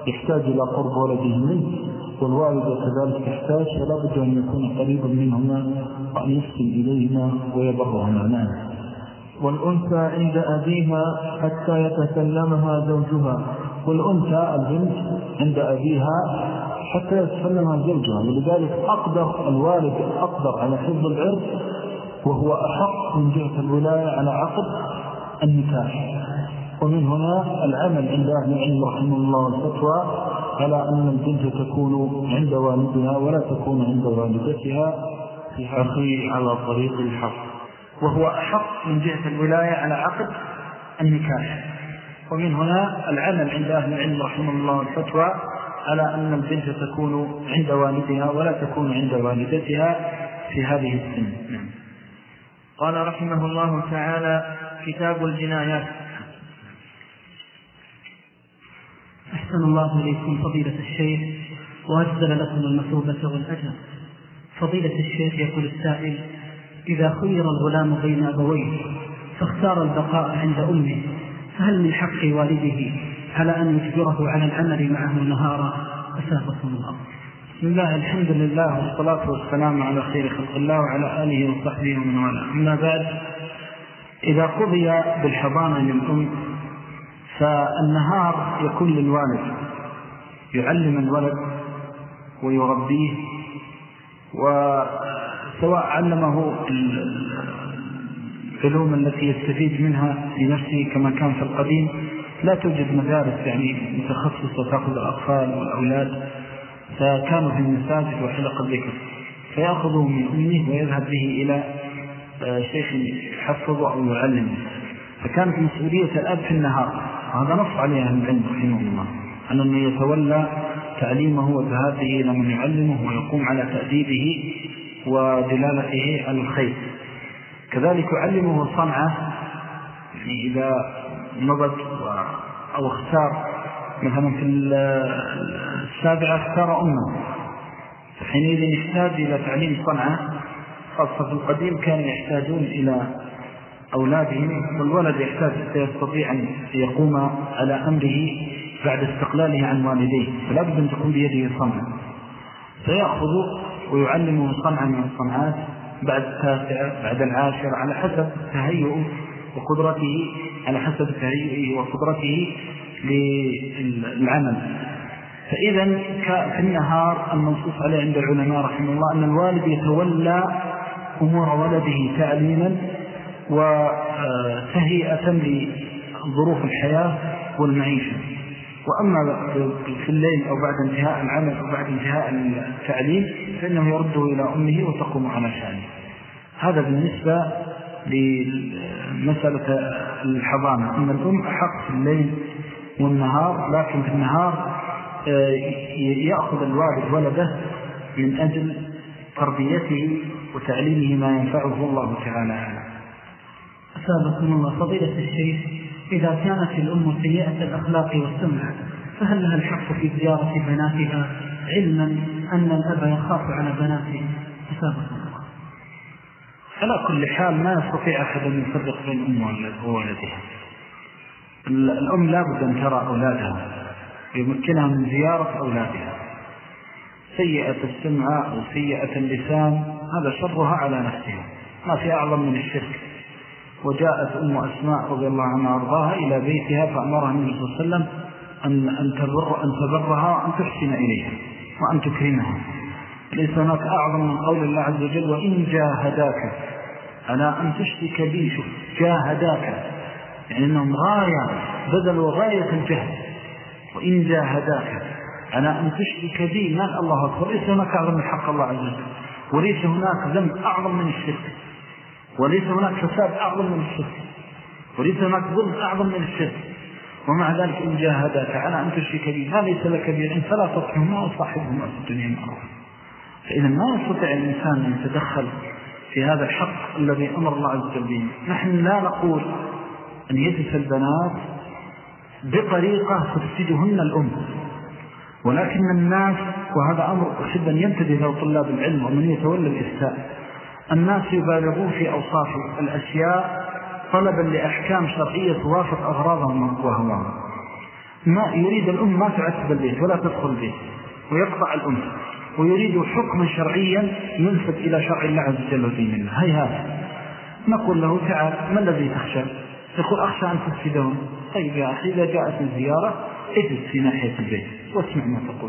يحتاج إلى قرب ولده منه، والوالد كذلك يحتاج، فلا بد أن يكون قريبا منهما وأن يحسن إليهما ويبرهما. نعم. والأنثى عند أبيها حتى يتسلمها زوجها. والأنثى البنت عند أبيها حتى يتسلمها زوجها، ولذلك أقدر الوالد أقدر على حفظ العرض، وهو أحق من جهة الولاية على عقد النكاح. ومن هنا العمل عند أهل العلم رحمه الله والفتوى على أن البنت تكون عند والدها ولا تكون عند والدتها في أخي على طريق الحق، وهو أحق من جهة الولاية على عقد النكاح. ومن هنا العمل عند أهل العلم رحمه الله والفتوى على أن البنت تكون عند والدها ولا تكون عند والدتها في هذه السن. قال رحمه الله تعالى: كتاب الجنايات. أحسن الله إليكم فضيلة الشيخ وأجزل لكم المثوبة والأجر. فضيلة الشيخ يقول السائل: إذا خير الغلام بين أبويه فاختار البقاء عند أمه، فهل من حق والده على أن يجبره على العمل معه نهارا؟ أسابقكم الله. بسم الله، الحمد لله، والصلاة والسلام على خير خلق الله وعلى آله وصحبه ومن والاه. أما بعد، إذا قضي بالحضانة للأم فالنهار يكون للوالد، يعلم الولد ويربيه، وسواء علمه العلوم التي يستفيد منها لنفسه كما كان في القديم. لا توجد مدارس يعني متخصصة تأخذ الأطفال والأولاد، فكانوا في المساجد وحلق الذكر، فيأخذه من أمه ويذهب به إلى شيخ يحفظه أو يعلمه. فكانت مسؤولية الأب في النهار، هذا نص عليها من العلم رحمه الله، أنه يتولى تعليمه وذهابه إلى من يعلمه ويقوم على تأديبه ودلالته على الخير. كذلك يعلمه صنعة، يعني إذا نضج أو اختار مثلا في السابعة اختار أمه، حينئذ يحتاج إلى تعليم صنعة خاصة. في القديم كانوا يحتاجون إلى أولادهم، والولد يحتاج يستطيع أن يقوم على أمره بعد استقلاله عن والديه، فلا بد أن تكون بيده صنعة، فيأخذ ويعلمه صنعة من الصنعات بعد التاسعة بعد العاشرة على حسب تهيئه وقدرته، على حسب تهيئه وقدرته للعمل. فإذا في النهار المنصوص عليه عند العلماء رحمه الله أن الوالد يتولى أمور ولده تعليما وتهيئة لظروف الحياة والمعيشة. وأما في الليل أو بعد انتهاء العمل أو بعد انتهاء التعليم فإنه يرده إلى أمه وتقوم على شأنه. هذا بالنسبة لمسألة الحضانة، أن الأم أحق في الليل والنهار، لكن في النهار يأخذ الوالد ولده من أجل تربيته وتعليمه ما ينفعه الله تعالى. أسابقكم الله. فضيلة الشيخ، إذا كانت الأم سيئة الأخلاق والسمعة فهل لها الحق في زيارة بناتها علما أن الأب يخاف على بناته؟ أسابقكم الله. على كل حال ما يستطيع أحد أن يفرق بين أم وولدها. الأم لا بد أن ترى أولادها يمكنها من زيارة أولادها. سيئة السمعة أو سيئة اللسان هذا شرها على نفسها، ما في أعظم من الشرك. وجاءت أم أسماء رضي الله عنها وارضاها إلى بيتها فأمرها النبي صلى الله عليه وسلم أن تبرها وأن تحسن إليها وأن تكرمها. ليس هناك أعظم من قول الله عز وجل: وإن جاهداك على أن تشرك بي. شوف، جاهداك يعني أنهم غاية بدلوا غاية الجهد. وإن جاهداك على أن تشرك بي، ما الله أكبر، ليس هناك أعظم من حق الله عز وجل، وليس هناك ذنب أعظم من الشرك، وليس هناك فساد أعظم من الشرك، وليس هناك ظلم أعظم من الشرك. ومع ذلك إن جاهداك على أن تشرك بي ما ليس لك به فلا تطعهما وصاحبهما في الدنيا معروفا. فإذا ما يستطيع الإنسان أن يتدخل في هذا الحق الذي أمر الله عز وجل به. نحن لا نقول أن يجلس البنات بطريقة تفسدهن الأم، ولكن الناس، وهذا أمر أحب أن ينتبه له طلاب العلم ومن يتولى الإفتاء، الناس يبالغون في أوصاف الأشياء طلبا لأحكام شرعية توافق أغراضهم وهواهم. ما يريد الأم ما تعتب البيت ولا تدخل البيت ويقطع الأم، ويريد حكما شرعيا ينسب إلى شرع الله عز وجل ودين الله. هذا نقول له تعال ما الذي تخشى؟ يقول أخشى أن تفسدهم. طيب يا أخي إذا جاءت الزيارة اجلس في ناحية البيت واسمع ما تقول،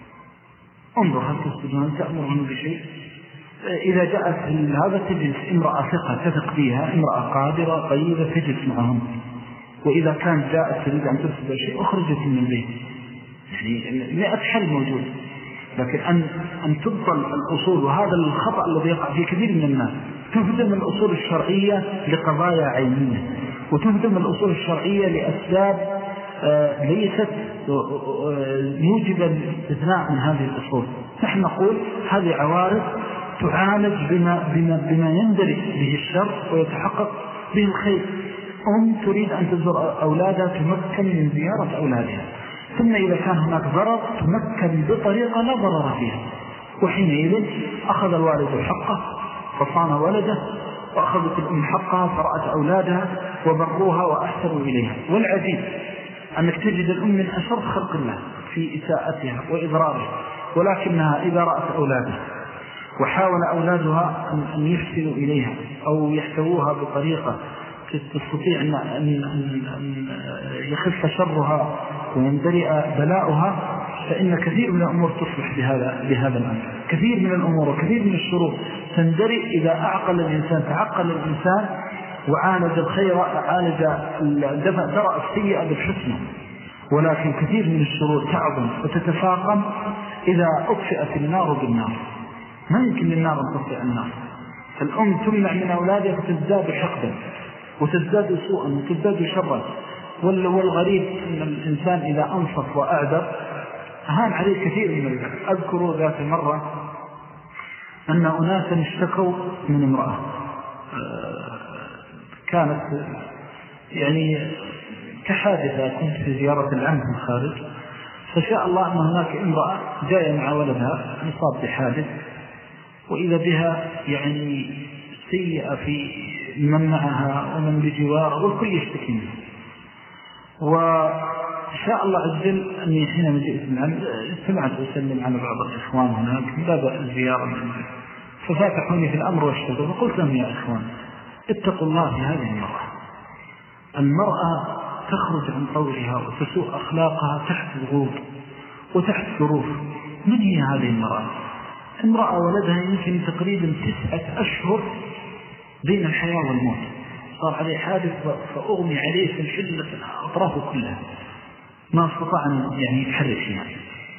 انظر هل تفسدون تأمرهم بشيء. إذا جاءت هذا تجلس امرأة ثقة تثق بها، امرأة قادرة طيبة تجلس معهم. وإذا كانت جاءت تريد أن تفسد شيء أخرجت من البيت. يعني 100 حل موجود. لكن أن تبطل الأصول، وهذا الخطأ الذي يقع في كثير من الناس، تهدم الأصول الشرعية لقضايا عينية، وتهدم الأصول الشرعية لأسباب ليست موجبة الاستثناء من هذه الأصول. نحن نقول هذه عوارض تعالج بما يندرج به الشر ويتحقق به الخير. تريد أن تزور أولادها تمكن من زيارة أولادها، ثم إذا كان هناك ضرر تمكن بطريقة لا ضرر فيها، وحينئذ أخذ الوالد حقه فصان ولده، وأخذت الأم حقها فرأت أولادها وبروها وأحسنوا إليها. والعجيب أنك تجد الأم من أشر خلق الله في إساءتها وإضرارها، ولكنها إذا رأت أولادها وحاول أولادها أن يحسنوا إليها أو يحتووها بطريقة تستطيع أن يخف شرها ويندرئ بلاؤها، فإن كثير من الأمور تصلح بهذا الأمر. كثير من الأمور وكثير من الشرور تندرئ إذا أعقل الإنسان، تعقل الإنسان وعالج الخير، عالج درأ السيئة بالحسنى. ولكن كثير من الشرور تعظم وتتفاقم إذا أطفئت النار بالنار. ما يمكن للنار أن تطفئ النار. فالأم تمنع من أولادها فتزداد حقدا وتزداد سوءا وتزداد شرا. والغريب أن الإنسان إذا أنصف وأعذر أهان عليه كثير من الناس. أذكر ذات مرة أن أناسا اشتكوا من امرأة كانت يعني كحادثة، كنت في زيارة العم في الخارج، فشاء الله أن هناك امرأة جاية مع ولدها مصاب بحادث، وإذا بها يعني سيئة في من معها ومن بجواره والكل يشتكي منها. وشاء الله عز وجل أني حينما جئت العم سمعت أسلم على بعض الإخوان هناك من باب الزيارة منه، ففاتحوني في الأمر واشتكوا، فقلت لهم يا إخوان اتقوا الله في هذه المرأة تخرج عن طورها وتسوء أخلاقها تحت ضغوط وتحت ظروف. من هي هذه المرأة؟ امرأة ولدها يمكن تقريبا 9 أشهر بين الحياة والموت، صار عليه حادث فأغمي عليه في الحلة أطرافه كلها، ما استطاع أن يعني يتحرك يعني.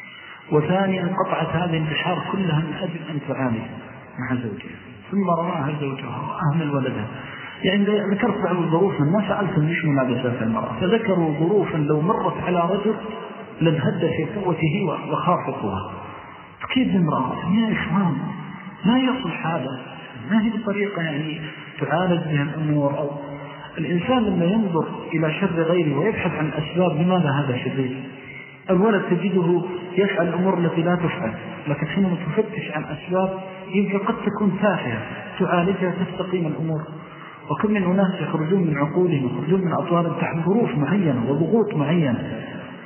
وثانيا قطعت هذه البحار كلها من أجل أن تعالج مع زوجها، ثم رماها زوجها وأهمل ولدها. يعني ذكرت بعض الظروف ما سألتم ليش ملابسات المرأة، فذكروا ظروفا لو مرت على رجل لانهد في قوته وخافقها. كيف امرأة يا إخوان ما يصلح هذا، ما هي بطريقة يعني تعالج بها الأمور. أو الإنسان لما ينظر إلى شر غيره ويبحث عن أسباب لماذا هذا شرير، الولد تجده يفعل الأمور التي لا تفعل، لكن حينما تفتش عن أسباب يمكن قد تكون تافهة تعالجها تستقيم الأمور. وكم من أناس يخرجون من عقولهم ويخرجون من أطوارهم تحت ظروف معينة وضغوط معينة.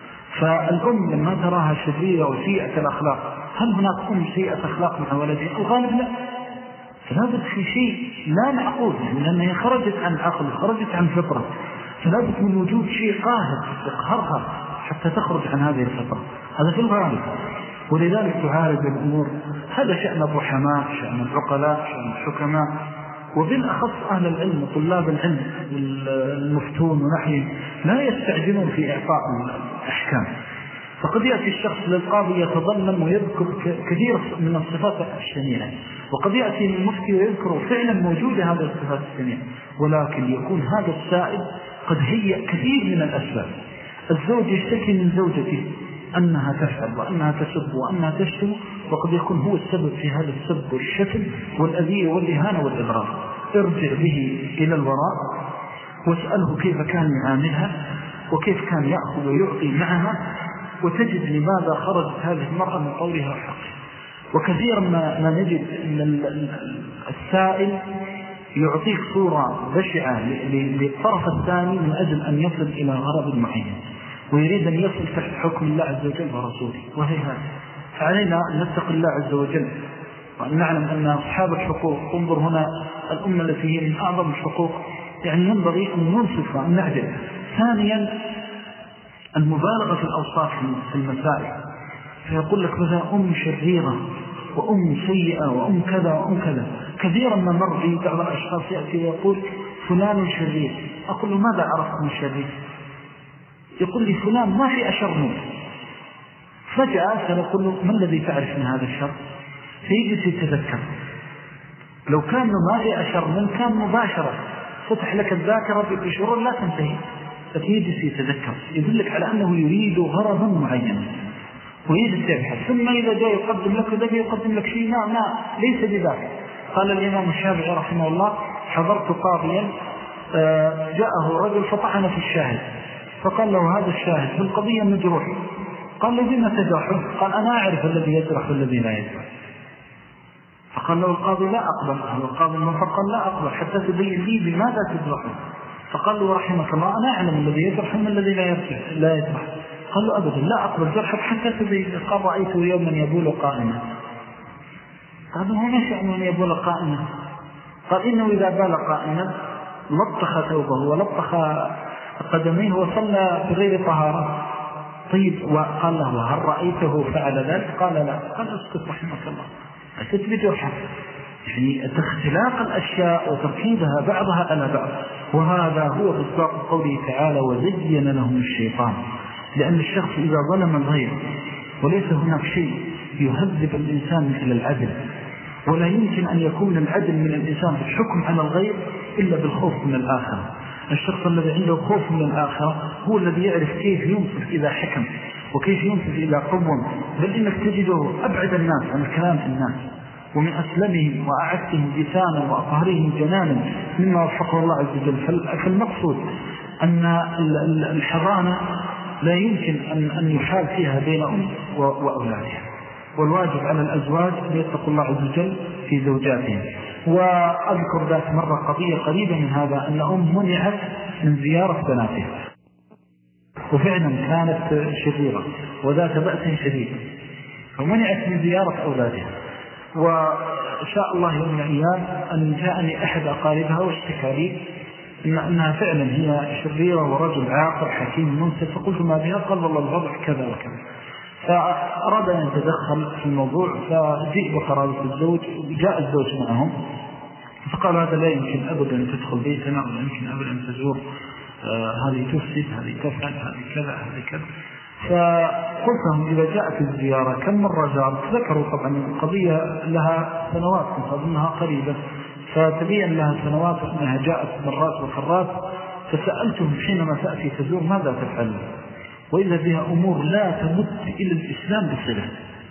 فالأم لما تراها شريرة وسيئة الأخلاق، هل هناك أم سيئة أخلاق مع ولدها؟ الغالب لا. فلابد في شيء لا معقول، لأنها خرجت عن عقل خرجت عن فطرة، فلابد من وجود شيء قاهر يقهرها حتى تخرج عن هذه الفطرة. هذا في الغالب. ولذلك تعالج الأمور. هذا شأن الرحماء، شأن العقلاء، شأن الحكماء، وبالأخص أهل العلم وطلاب العلم والمفتون ونحن لا يستعجلون في إعطاء الأحكام. فقد يأتي الشخص للقاضي يتظلم ويذكر كثير من الصفات الشنيعة، وقد يأتي للمفتي ويذكر فعلا موجودة هذه الصفات الشنيعة، ولكن يكون هذا السائل قد هيأ كثير من الأسباب. الزوج يشتكي من زوجته أنها تفعل وأنها تسب وأنها تشتم، وقد يكون هو السبب في هذا السب والشتم والأذية والإهانة والإضرار. ارجع به إلى الوراء واسأله كيف كان يعاملها وكيف كان يأخذ ويعطي معها، وتجد لماذا خرجت هذه المرأة من قولها وحقها. وكثيرا ما نجد أن السائل يعطيك صورة بشعة للطرف الثاني من أجل أن يصل إلى غرض معين. ويريد أن يصل تحت حكم الله عز وجل ورسوله، وهي هذا. فعلينا أن نتقي الله عز وجل وأن نعلم أن أصحاب الحقوق، انظر هنا الأمة التي هي من أعظم الحقوق، يعني ينبغي أن ننصف وأن نعدل. ثانيا المبالغة في الأوصاف في المسائل، فيقول لك مثلا أم شريرة وأم سيئة وأم كذا وأم كذا. كثيرا ما مر بي بعض الأشخاص يأتي ويقول فلان شرير، أقول له ماذا عرفت من شرير؟ يقول لي فلان ما في أشر منه. فجأة سنقول له ما الذي تعرف من هذا الشر؟ فيجلس يتذكر، لو كان ما في أشر منه كان مباشرة فتح لك الذاكرة بشرور لا تنتهي، فيجلس يتذكر، يدلك على أنه يريد غرضا معينا ويجلس يبحث. ثم إذا جاء يقدم لك ذلك يقدم لك شيء ما ليس بذلك. قال الإمام الشافعي رحمه الله حضرت قاضيا جاءه رجل فطعن في الشاهد، فقال له هذا الشاهد في القضية مجروح. قال له بما تجرحه؟ قال أنا أعرف الذي يجرح والذي لا يجرح. فقال له القاضي لا أقبل. القاضي قال لا أقبل حتى تبين لي بماذا تجرحه. فقال له رحمك الله أنا أعلم الذي يجرح من الذي لا يجرح. قال له أبدا لا أقبل جرحك حتى تبين. قال رأيته يوما يبول قائما. قال له ما شأنه أن يبول قائما؟ قال إنه إذا بال قائما لطخ ثوبه ولطخ قدميه وصلى بغير طهارة. طيب وقال له هل رأيته فعل ذلك؟ قال لا. قال اسكت رحمك الله، أتثبت وحف. يعني اختلاق الأشياء وتركيبها بعضها على بعض، وهذا هو مصداق قوله تعالى وزين لهم الشيطان. لأن الشخص إذا ظلم الغير وليس هناك شيء يهذب الإنسان مثل العدل، ولا يمكن أن يكون العدل من الإنسان في الحكم على الغير إلا بالخوف من الآخرة. الشخص الذي عنده خوف من الآخرة هو الذي يعرف كيف ينصف إذا حكم وكيف ينصف إذا قوم. بل إنك تجده أبعد الناس عن الكلام في الناس، ومن أسلمهم وأعدتهم لسانا وأطهرهم جنانا مما وفقه الله عز وجل. فالمقصود أن الحضانة لا يمكن أن يحال فيها بين أم وأولادها، والواجب على الأزواج أن يتقوا الله عز وجل في زوجاتهم. وأذكر ذات مرة قضية قريبة من هذا، أن أم منعت من زيارة بناتها، وفعلا كانت شريرة وذات بأس شديد، فمنعت من زيارة أولادها. وشاء الله يوم الأيام أن جاءني أحد أقاربها واشتكى لي أنها فعلا هي شريرة ورجل عاقل حكيم منصف. فقلت ما بها؟ قال والله الوضع كذا وكذا. فأراد أن يتدخل في الموضوع، فجئ بقرابة الزوج، جاء الزوج معهم، فقال هذا لا يمكن أبدا أن تدخل بيتنا، ولا يمكن أبدا أن تزور، هذه تفسد، هذه تفعل، هذه كذا، هذه كذا. فقلت لهم إذا جاءت الزيارة كم مرة زارت؟ ذكروا طبعا القضية لها سنوات، أظنها قريبة، فتبين لها سنوات أنها جاءت مرات وكرات. فسألتهم حينما تأتي تزور ماذا تفعل؟ وإذا بها أمور لا تمت إلى الإسلام بصلة،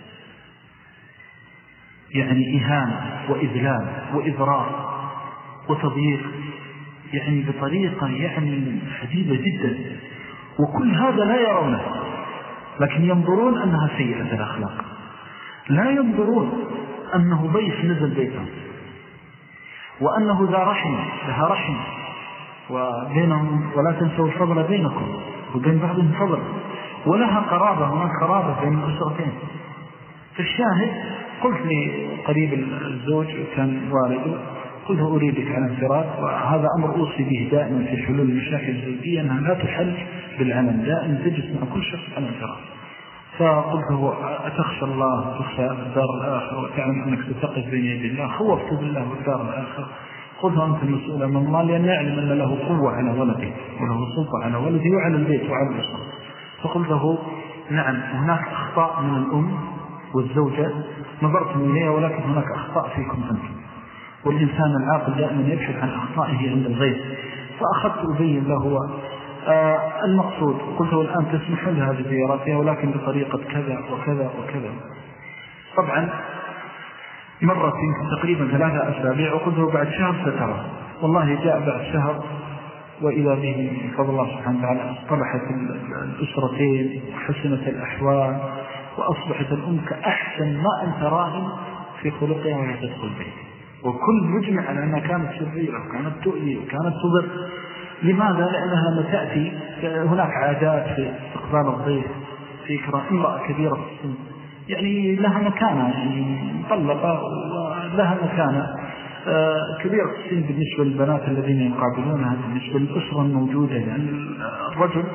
يعني إهانة وإذلال وإضرار وتضييق، يعني بطريقة يعني شديدة جدا. وكل هذا لا يرونه، لكن ينظرون أنها سيئة الأخلاق، لا ينظرون أنه ضيف نزل بيتهم، وأنه ذا رحم لها رحم وبينهم، ولا تنسوا الفضل بينكم وبين بعضهم فضل، ولها قرابة، هناك قرابة بين الأسرتين. فالشاهد قلت لي قريب الزوج كان والده، قلت أريدك على انفراد، وهذا أمر أوصي به دائما في حلول المشاكل الزوجية، أنها لا تحل بالعمل، دائما تجلس مع كل شخص على انفراد. فقلت له أتخشى الله تخشى الدار الآخرة وتعلم أنك ستقف بين يدي الله؟ خوفت بالله والدار الآخرة. قلت أنت المسؤول من الله، لأن يعلم أن له قوة على ولده وله سلطة على ولده وعلى البيت وعلى الأسرة. فقلت له نعم هناك أخطاء من الأم والزوجة نظرت من إليها، ولكن هناك أخطاء فيكم أنتم، والإنسان العاقل دائما يبحث عن أخطائه عند الغير. فأخذت أبين له المقصود. قلت له الآن تسمح لها بزيارتها ولكن بطريقة كذا وكذا وكذا. طبعا مرت تقريبا 3 أسابيع، وقلت له بعد شهر سترى. والله جاء بعد شهر وإذا به بفضل الله سبحانه وتعالى اصطلحت الأسرتين وحسنت الأحوال، وأصبحت الأم كأحسن ما أنت راهن في خلقها وهي تدخل بيت، وكل مجمع على أنها كانت شريرة وكانت تؤذي وكانت تضر. لماذا؟ لأنها تأتي هناك عادات في استقبال الضيف، في إكرام امرأة كبيرة في السن، يعني لها مكانة، يعني مطلقة ولها مكانة كبيرة في السن بالنسبة للبنات الذين يقابلونها، بالنسبة للأسرة الموجودة، يعني الرجل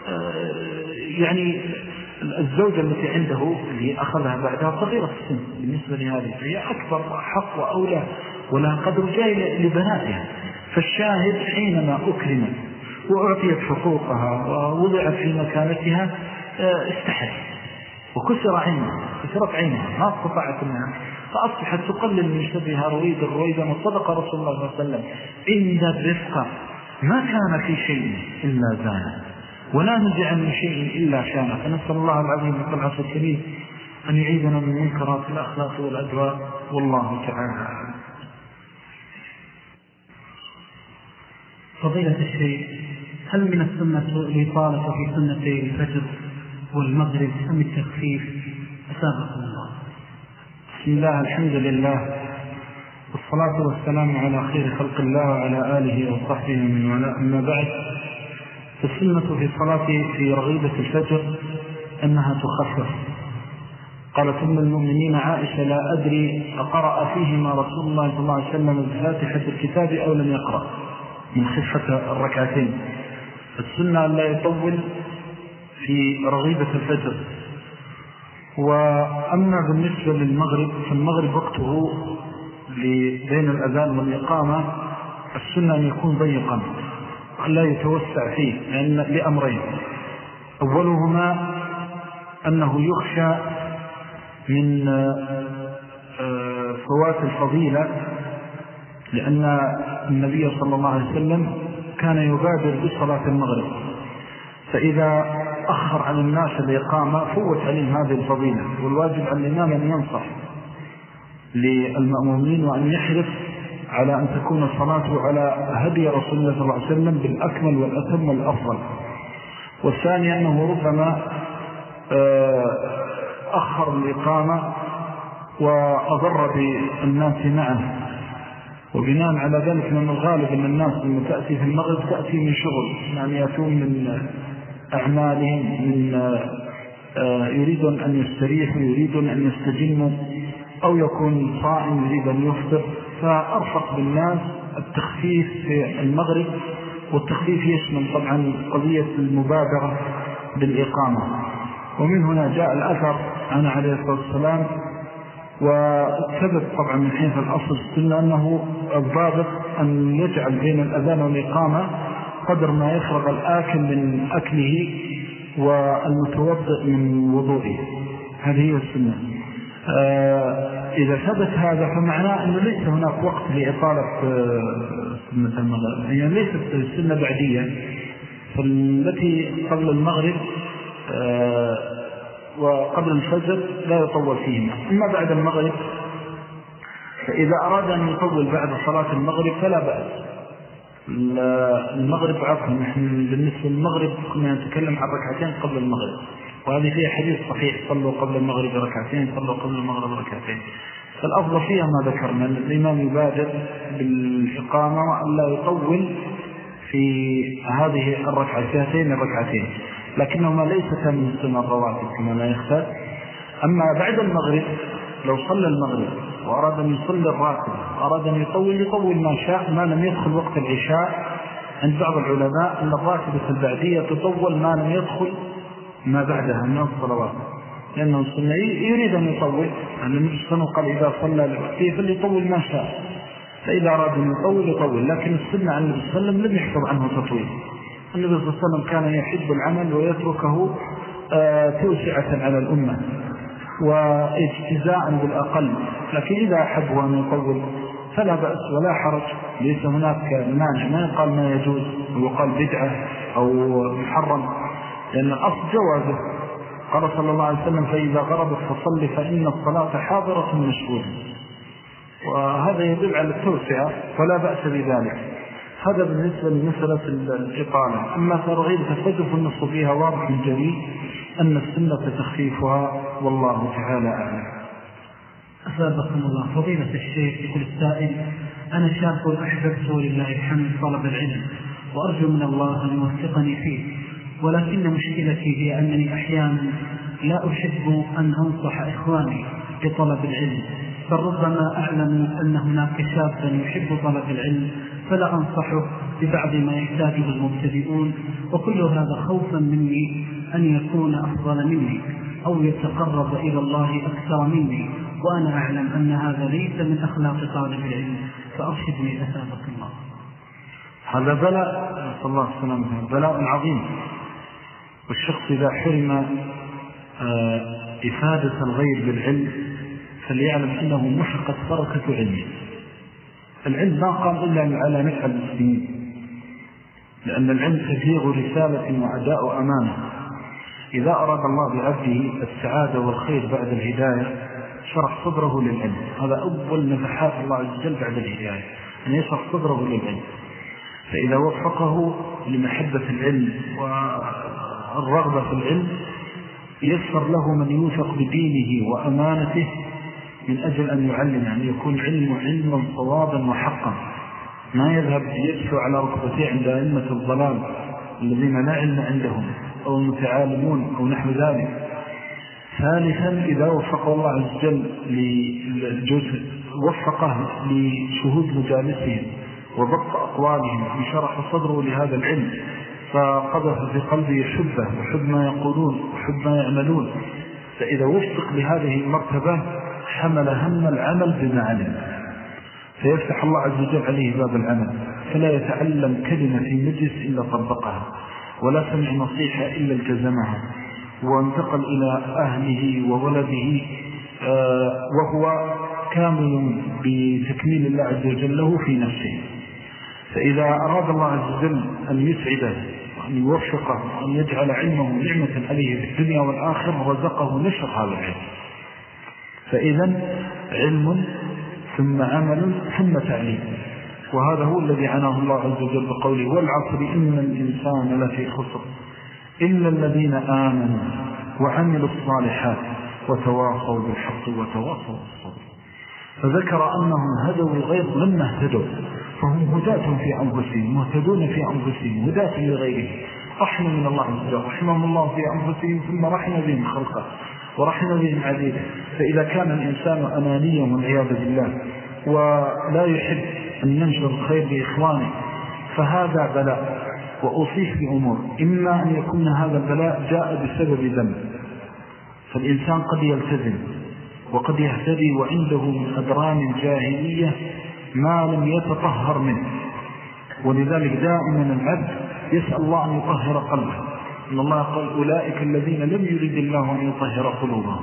يعني الزوجة التي عنده اللي أخذها بعدها صغيرة في السن بالنسبة لهذه، فهي أكبر حق وأولى ولا قدر جاي لبناتها. فالشاهد حينما أكرمت وأعطيت حقوقها ووضعت في مكانتها استحت وكسرت عينها ما استطاعت منها، فأصبحت تقلل من شبهها رويدا. وصدق رسول الله صلى الله عليه وسلم إن الرفق ما كان في شيء إلا زانه ولا نزع من شيء إلا شانه. فنسأل الله العظيم رب العرش الكريم أن يعيذنا من منكرات الأخلاق والأدواء، والله تعالى. فضيلة الشيخ، هل من السنة الإطالة في سنتي الفجر والمغرب أم التخفيف؟ أسابقكم الله. بسم الله، الحمد لله، والصلاة والسلام على خير خلق الله وعلى آله وصحبه من ولا. أما بعد، فالسنة في الصلاة في رغيبة الفجر أنها تخفف. قالت أم المؤمنين عائشة: لا أدري أقرأ فيهما رسول الله صلى الله عليه وسلم بفاتحة الكتاب أو لم يقرأ، من خفة الركعتين. السنة لا يطول في رغيبة الفجر. وأما بالنسبة للمغرب، فالمغرب وقته بين الأذان والإقامة السنة أن يكون ضيقا لا يتوسع فيه، لأمرين: أولهما أنه يخشى من فوات الفضيلة، لأن النبي صلى الله عليه وسلم كان يبادر بصلاة المغرب، فإذا أخر عن الناس الإقامة فوت عليهم هذه الفضيلة. والواجب على الإمام أن ينصح للمأمومين وأن يحرص على أن تكون صلاته على هدي رسول الله صلى الله عليه وسلم بالأكمل والأتم والأفضل. والثاني أنه ربما أخر الإقامة وأضر بالناس معه، وبناء على ذلك من الغالب أن الناس لما تأتي في المغرب تأتي من شغل، يعني يأتون من أعمالهم، من يريدون أن يستريحوا، يريدون أن يستجنوا، أو يكون صائم يريد أن يفطر. فأرفق بالناس التخفيف في المغرب، والتخفيف يشمل طبعا قضية المبادرة بالإقامة. ومن هنا جاء الأثر عن عليه الصلاة والسلام، والسبب طبعا من حيث الأصل السنة أنه الضابط أن يجعل بين الأذان والإقامة قدر ما يفرغ الآكل من أكله والمتوضئ من وضوئه، هذه هي السنة. إذا ثبت هذا فمعناه أنه ليس هناك وقت لإطالة سنة المغرب، يعني ليست السنة بعدية، فالتي قبل المغرب وقبل الفجر لا يطول فيهما. أما بعد المغرب فإذا أراد أن يطول بعد صلاة المغرب فلا بأس. المغرب عفوا، نحن بالنسبة للمغرب كنا نتكلم عن ركعتين قبل المغرب، وهذه فيها حديث صحيح: صلوا قبل المغرب ركعتين، صلوا قبل المغرب ركعتين. فالأفضل فيها ما ذكرنا، الإمام يبادر بالإقامة وأن لا يطول في هذه الركعتين، لكنهما ليستا من السنة الرواتب كما لا يختار. أما بعد المغرب لو صلى المغرب وأراد أن يصلي الراتب وأراد أن يطول ما شاء، ما لم يدخل وقت العشاء. عند بعض العلماء أن الراتبة البعدية تطول ما لم يدخل ما بعدها من الصلوات، لأنه السنة يريد أن يطول، أن النبي صلى الله عليه وسلم قال: إذا صلى لوقته فليطول ما شاء، فإذا أراد أن يطول. لكن السنة عن النبي صلى الله عليه وسلم لم يحفظ عنه تطويل. النبي صلى الله عليه وسلم كان يحب العمل ويتركه توسعة على الأمة واجتزاء بالأقل، لكن إذا أحب أن يطول فلا بأس ولا حرج، ليس هناك مانع، ما يقال ما يجوز ويقال بدعة أو محرم، لأن الأصل جوازه. قال صلى الله عليه وسلم: فإذا غربت فصل فإن الصلاة حاضرة مشهودة. وهذا يدل على التوسعة ولا بأس بذلك. هذا بالنسبة لمسألة الإطالة. أما ترغيب الفجر فالنص فيها واضح جلي أن السنة تخفيفها، والله تعالى أعلم. أثابكم الله. فضيلة الشيخ يقول السائل: أنا شاب أحببت لله الحمد طلب العلم، وأرجو من الله أن يوفقني فيه. ولكن مشكلتي هي أنني أحيانا لا أحب أن أنصح إخواني بطلب العلم، بل ربما أعلم أن هناك شابا يحب طلب العلم فلا أنصحه ببعض ما يحتاجه المبتدئون، وكل هذا خوفا مني أن يكون أفضل مني أو يتقرب إلى الله أكثر مني، وأنا أعلم أن هذا ليس من أخلاق طالب العلم، فأرشدني أثابك الله. هذا بلاء، صلى الله عليه وسلم، بلاء عظيم. والشخص إذا حرم إفادة الغير بالعلم فليعلم أنه محقت بركة علمه. العلم ما قام إلا على نفع المسلمين، لأن العلم تبليغ رسالة وأداء أمانة. إذا أراد الله بعبده السعادة والخير بعد الهداية شرح صدره للعلم. هذا أول نفحات الله عز وجل بعد الهداية، أن يشرح صدره للعلم. فإذا وفقه لمحبة العلم والرغبة في العلم يسر له من يوثق بدينه وأمانته من أجل أن يعلم، يعني يكون علما صوابا وحقا، ما يذهب يدفع على ركبتيه عند أئمة الضلال الذين لا علم عندهم أو المتعالمون أو نحو ذلك. ثالثا إذا وفقه الله عز وجل وفقه لشهود مجالسهم وضبط أقوالهم وشرح صدره لهذا العلم، فقذف في قلبه حبه وحب ما يقولون وحب ما يعملون. فإذا وفق لهذه المرتبة حمل هم العمل بما علم، فيفتح الله عز وجل عليه باب العمل، فلا يتعلم كلمة في مجلس إلا طبقها، ولا سمع نصيحة إلا التزمها، وانتقل إلى أهله وولده وهو كامل بتكميل الله عز وجل له في نفسه. فإذا أراد الله عز وجل أن يسعده وأن يوفقه وأن يجعل علمه نعمة عليه في الدنيا والآخرة رزقه نشر هذا العلم. فإذا علم ثم عمل ثم تعليم، وهذا هو الذي عناه الله عز وجل بقوله والعصر إن الإنسان لفي خسر إلا الذين آمنوا وعملوا الصالحات وتواصوا بالحق وتواصوا بالصبر. فذكر أنهم هدوا الغير لما اهتدوا، فهم هداة في أنفسهم مهتدون في أنفسهم هداة لغيرهم. رحمة من الله عز وجل، رحمهم الله في أنفسهم ثم رحم بهم خلقه ورحم بهم عبيده. فإذا كان الإنسان أنانيا والعياذ بالله ولا يحب أن ينشر الخير لإخوانه فهذا بلاء. وأوصيه بأمور، إما أن يكون هذا البلاء جاء بسبب ذنب، فالإنسان قد يلتزم وقد يهتدي وعنده من أدران الجاهلية ما لم يتطهر منه، ولذلك دائما العبد يسأل الله أن يطهر قلبه. إن الله قال أولئك الذين لم يرد الله أن يطهر قلوبهم.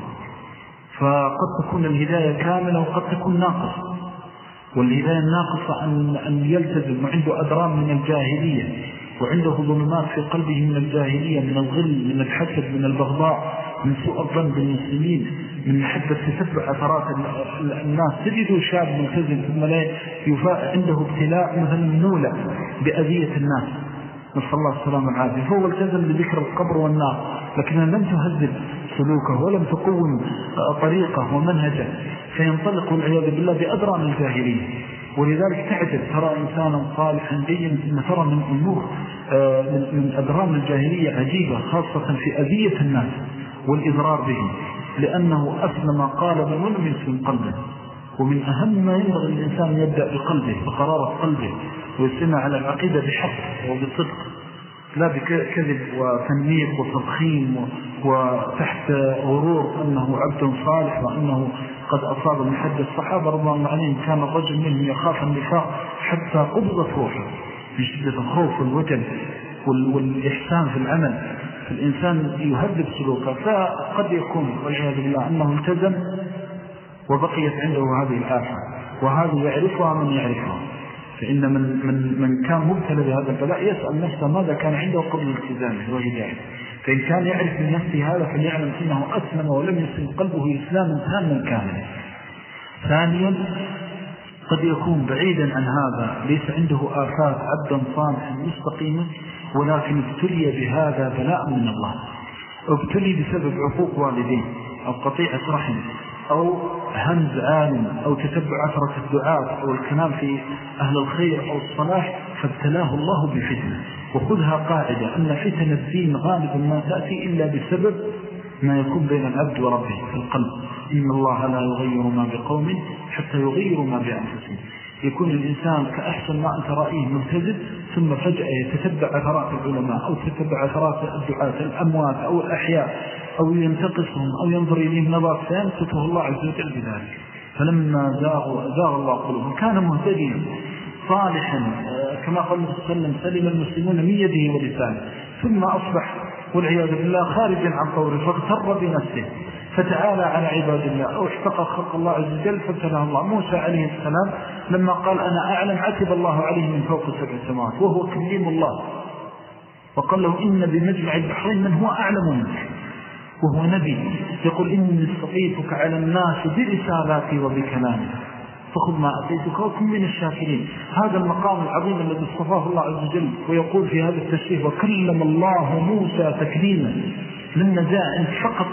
فقد تكون الهداية كاملة وقد تكون ناقصة، والهداية الناقصة أن يلتزم وعنده أدران من الجاهلية وعنده ظلمات في قلبه من الجاهلية، من الغل، من الحسد، من البغضاء، من سوء الظن بالمسلمين، من محبة تتبع أثرات الناس. تجد شاب ملتزم ثم لا عنده ابتلاء مثلا نولة بأذية الناس، نسأل الله السلامة والعافية، فهو التزم بذكر القبر والنار لكنها لم تهذب سلوكه ولم تقوم طريقه ومنهجه، فينطلق والعياذ بالله بأدران الجاهلية. ولذلك تعجب ترى إنسانا صالحا جيدا ثم ترى من أمور من أدران الجاهلية عجيبة، خاصة في أذية الناس والإضرار بهم، لأنه أسلم قالبا ولم يسلم قلبه. ومن أهم ما ينبغي الإنسان يبدأ بقلبه، بقرارة قلبه، ويسلم على العقيدة بحق وبصدق، لا بكذب وتنميق وتضخيم وتحت غرور أنه عبد صالح وأنه قد أصاب من حد الصحابة رضي الله عنهم. كان الرجل منهم يخاف النفاق حتى قبضت روحه من شدة الخوف والوجل والإحسان في العمل. فالإنسان يهذب سلوكه، فقد يكون والعياذ بالله أنه التزم وبقيت عنده هذه الآفة، وهذا يعرفها من يعرفها. فإن من كان مبتلى بهذا البلاء يسأل نفسه ماذا كان عنده قبل الالتزام وهداية. فإن كان يعرف من نفسه هذا فليعلم أنه أسلم ولم يسلم قلبه إسلاما تاما كاملا. ثانيا قد يكون بعيدا عن هذا ليس عنده آفات، عبدا صالحا مستقيما، ولكن ابتلي بهذا بلاء من الله، ابتلي بسبب عقوق والدين أو قطيعة رحم أو همز عالم أو تتبع أثرة الدعاة أو الكلام في أهل الخير أو الصلاح فابتلاه الله بفتنة. وخذها قاعدة أن فتن الدين غالبا ما تأتي إلا بسبب ما يكون بين العبد وربه في القلب. إن الله لا يغير ما بقوم حتى يغيروا ما بأنفسهم. يكون الإنسان كأحسن ما أنت رأيه ملتزم ثم فجأة يتتبع أثرات العلماء أو تتبع أثرات الدعاة الأموات أو الأحياء أو ينتقصهم أو ينظر إليهم نظر فينسته الله عز وجل بذلك. فلما زاغ الله قلوبهم كان مهتديا صالحا كما قال النبي صلى الله عليه وسلم سلم المسلمون من يده ولسانه ثم أصبح والعياذ بالله خارجا عن طوره فاغتر بنفسه فتعالى على عباد الله أو احتقى خلق الله عز وجل فابتلاه الله. موسى عليه السلام لما قال أنا أعلم عتب الله عليه من فوق 7 سماوات وهو كليم الله وقال له إن بمجمع البحرين من هو أعلم منك وهو نبي يقول إني استطيعتك على الناس برسالاتي وبكلامي فخذ ما أتيتك وكن من الشاكرين. هذا المقام العظيم الذي اصطفاه الله عز وجل ويقول في هذا التشريف وكلم الله موسى تكليما. لما جاء فقط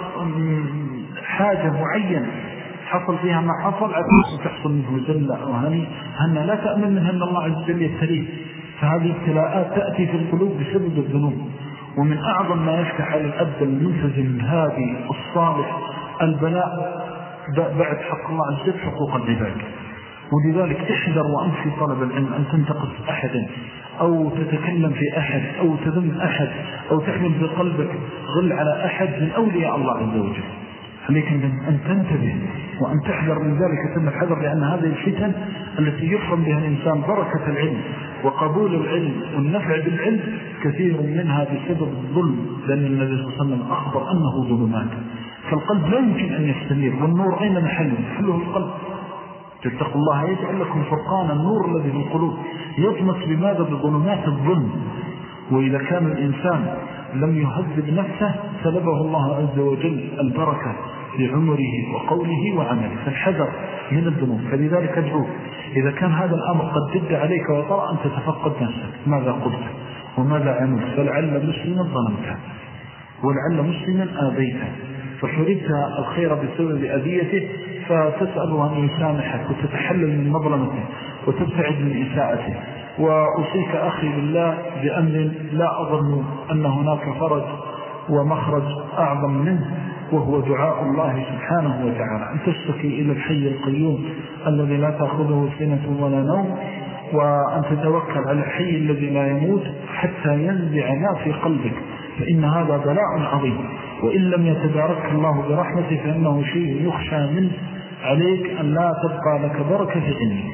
حاجة معينة حصل فيها ما حصل عدوك تحصل منه زلة أو هنة لا تأمن منها أن الله عز وجل يبتليه. فهذه ابتلاءات تأتي في القلوب بسبب الذنوب. ومن أعظم ما يفتح على الأبد الملتزم الهادي الصالح البلاء بعد حق الله عز وجل حقوق العباد. ولذلك احذر وأنت في طلب العلم أن تنتقص أحدا أو تتكلم في أحد أو تذم أحد أو تحمل بقلبك غل على أحد من أولياء الله عز وجل. عليك أن تنتبه وأن تحذر من ذلك ثم الحذر لأن هذه الفتن التي يفهم بها الإنسان بركة العلم وقبول العلم والنفع بالعلم كثير منها بسبب الظلم لأن النبي صلى الله عليه وسلم أخبر أنه ظلمات. فالقلب لا يمكن أن يستمر والنور أين محله؟ محله القلب. تتقوا الله يجعل لكم فرقانا النور الذي في القلوب يطمس بماذا؟ بظلمات الظلم. وإذا كان الإنسان لم يهذب نفسه سلبه الله عز وجل البركة في عمره وقوله وعمله. فالحذر من الذنوب. فلذلك أدعوك إذا كان هذا الأمر قد جد عليك وطرأ أن تتفقد نفسك ماذا قلت وماذا عملت. فلعل مسلما ظلمته ولعل مسلما آذيته فحرمت الخير بسبب أذيته فتسأله أن يسامحك وتتحلل من مظلمته وتبتعد من إساءته. وأوصيك أخي بالله بأمر لا أظن أن هناك فرج ومخرج أعظم منه وهو دعاء الله سبحانه وتعالى أن تشتكي إلى الحي القيوم الذي لا تأخذه سنة ولا نوم وأن تتوكل على الحي الذي لا يموت حتى ينزع ما في قلبك فإن هذا بلاء عظيم. وإن لم يتدارك الله برحمته فإنه شيء يخشى منه عليك أن لا تبقى لك بركة في علمه.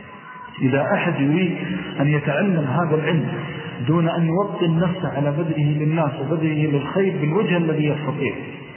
إذا أحد يريد أن يتعلم هذا العلم دون أن يوطن نفسه على بدره للناس وبدره للخير بالوجه الذي يستطيع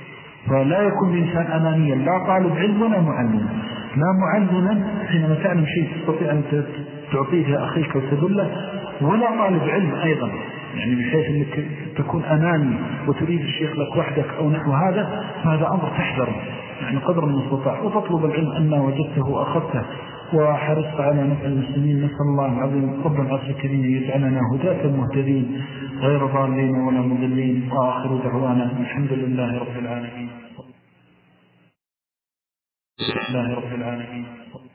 فلا يكون الإنسان أنانيا لا طالب علم ولا معلم لا معلما حينما تعلم شيء تستطيع أن تعطيه لأخيك وتدله ولا طالب علم أيضا يعني بحيث أنك تكون أناني وتريد الشيخ لك وحدك أو نحو هذا فهذا أمر تحذر يعني قدر المستطاع وتطلب العلم أن وجدته وأخذته وحرصت على نفع المسلمين. نسأل الله العظيم رب العرش الكريم يجعلنا هداة مهتدين غير ضالين ولا مضلين. وآخر دعوانا الحمد لله رب العالمين.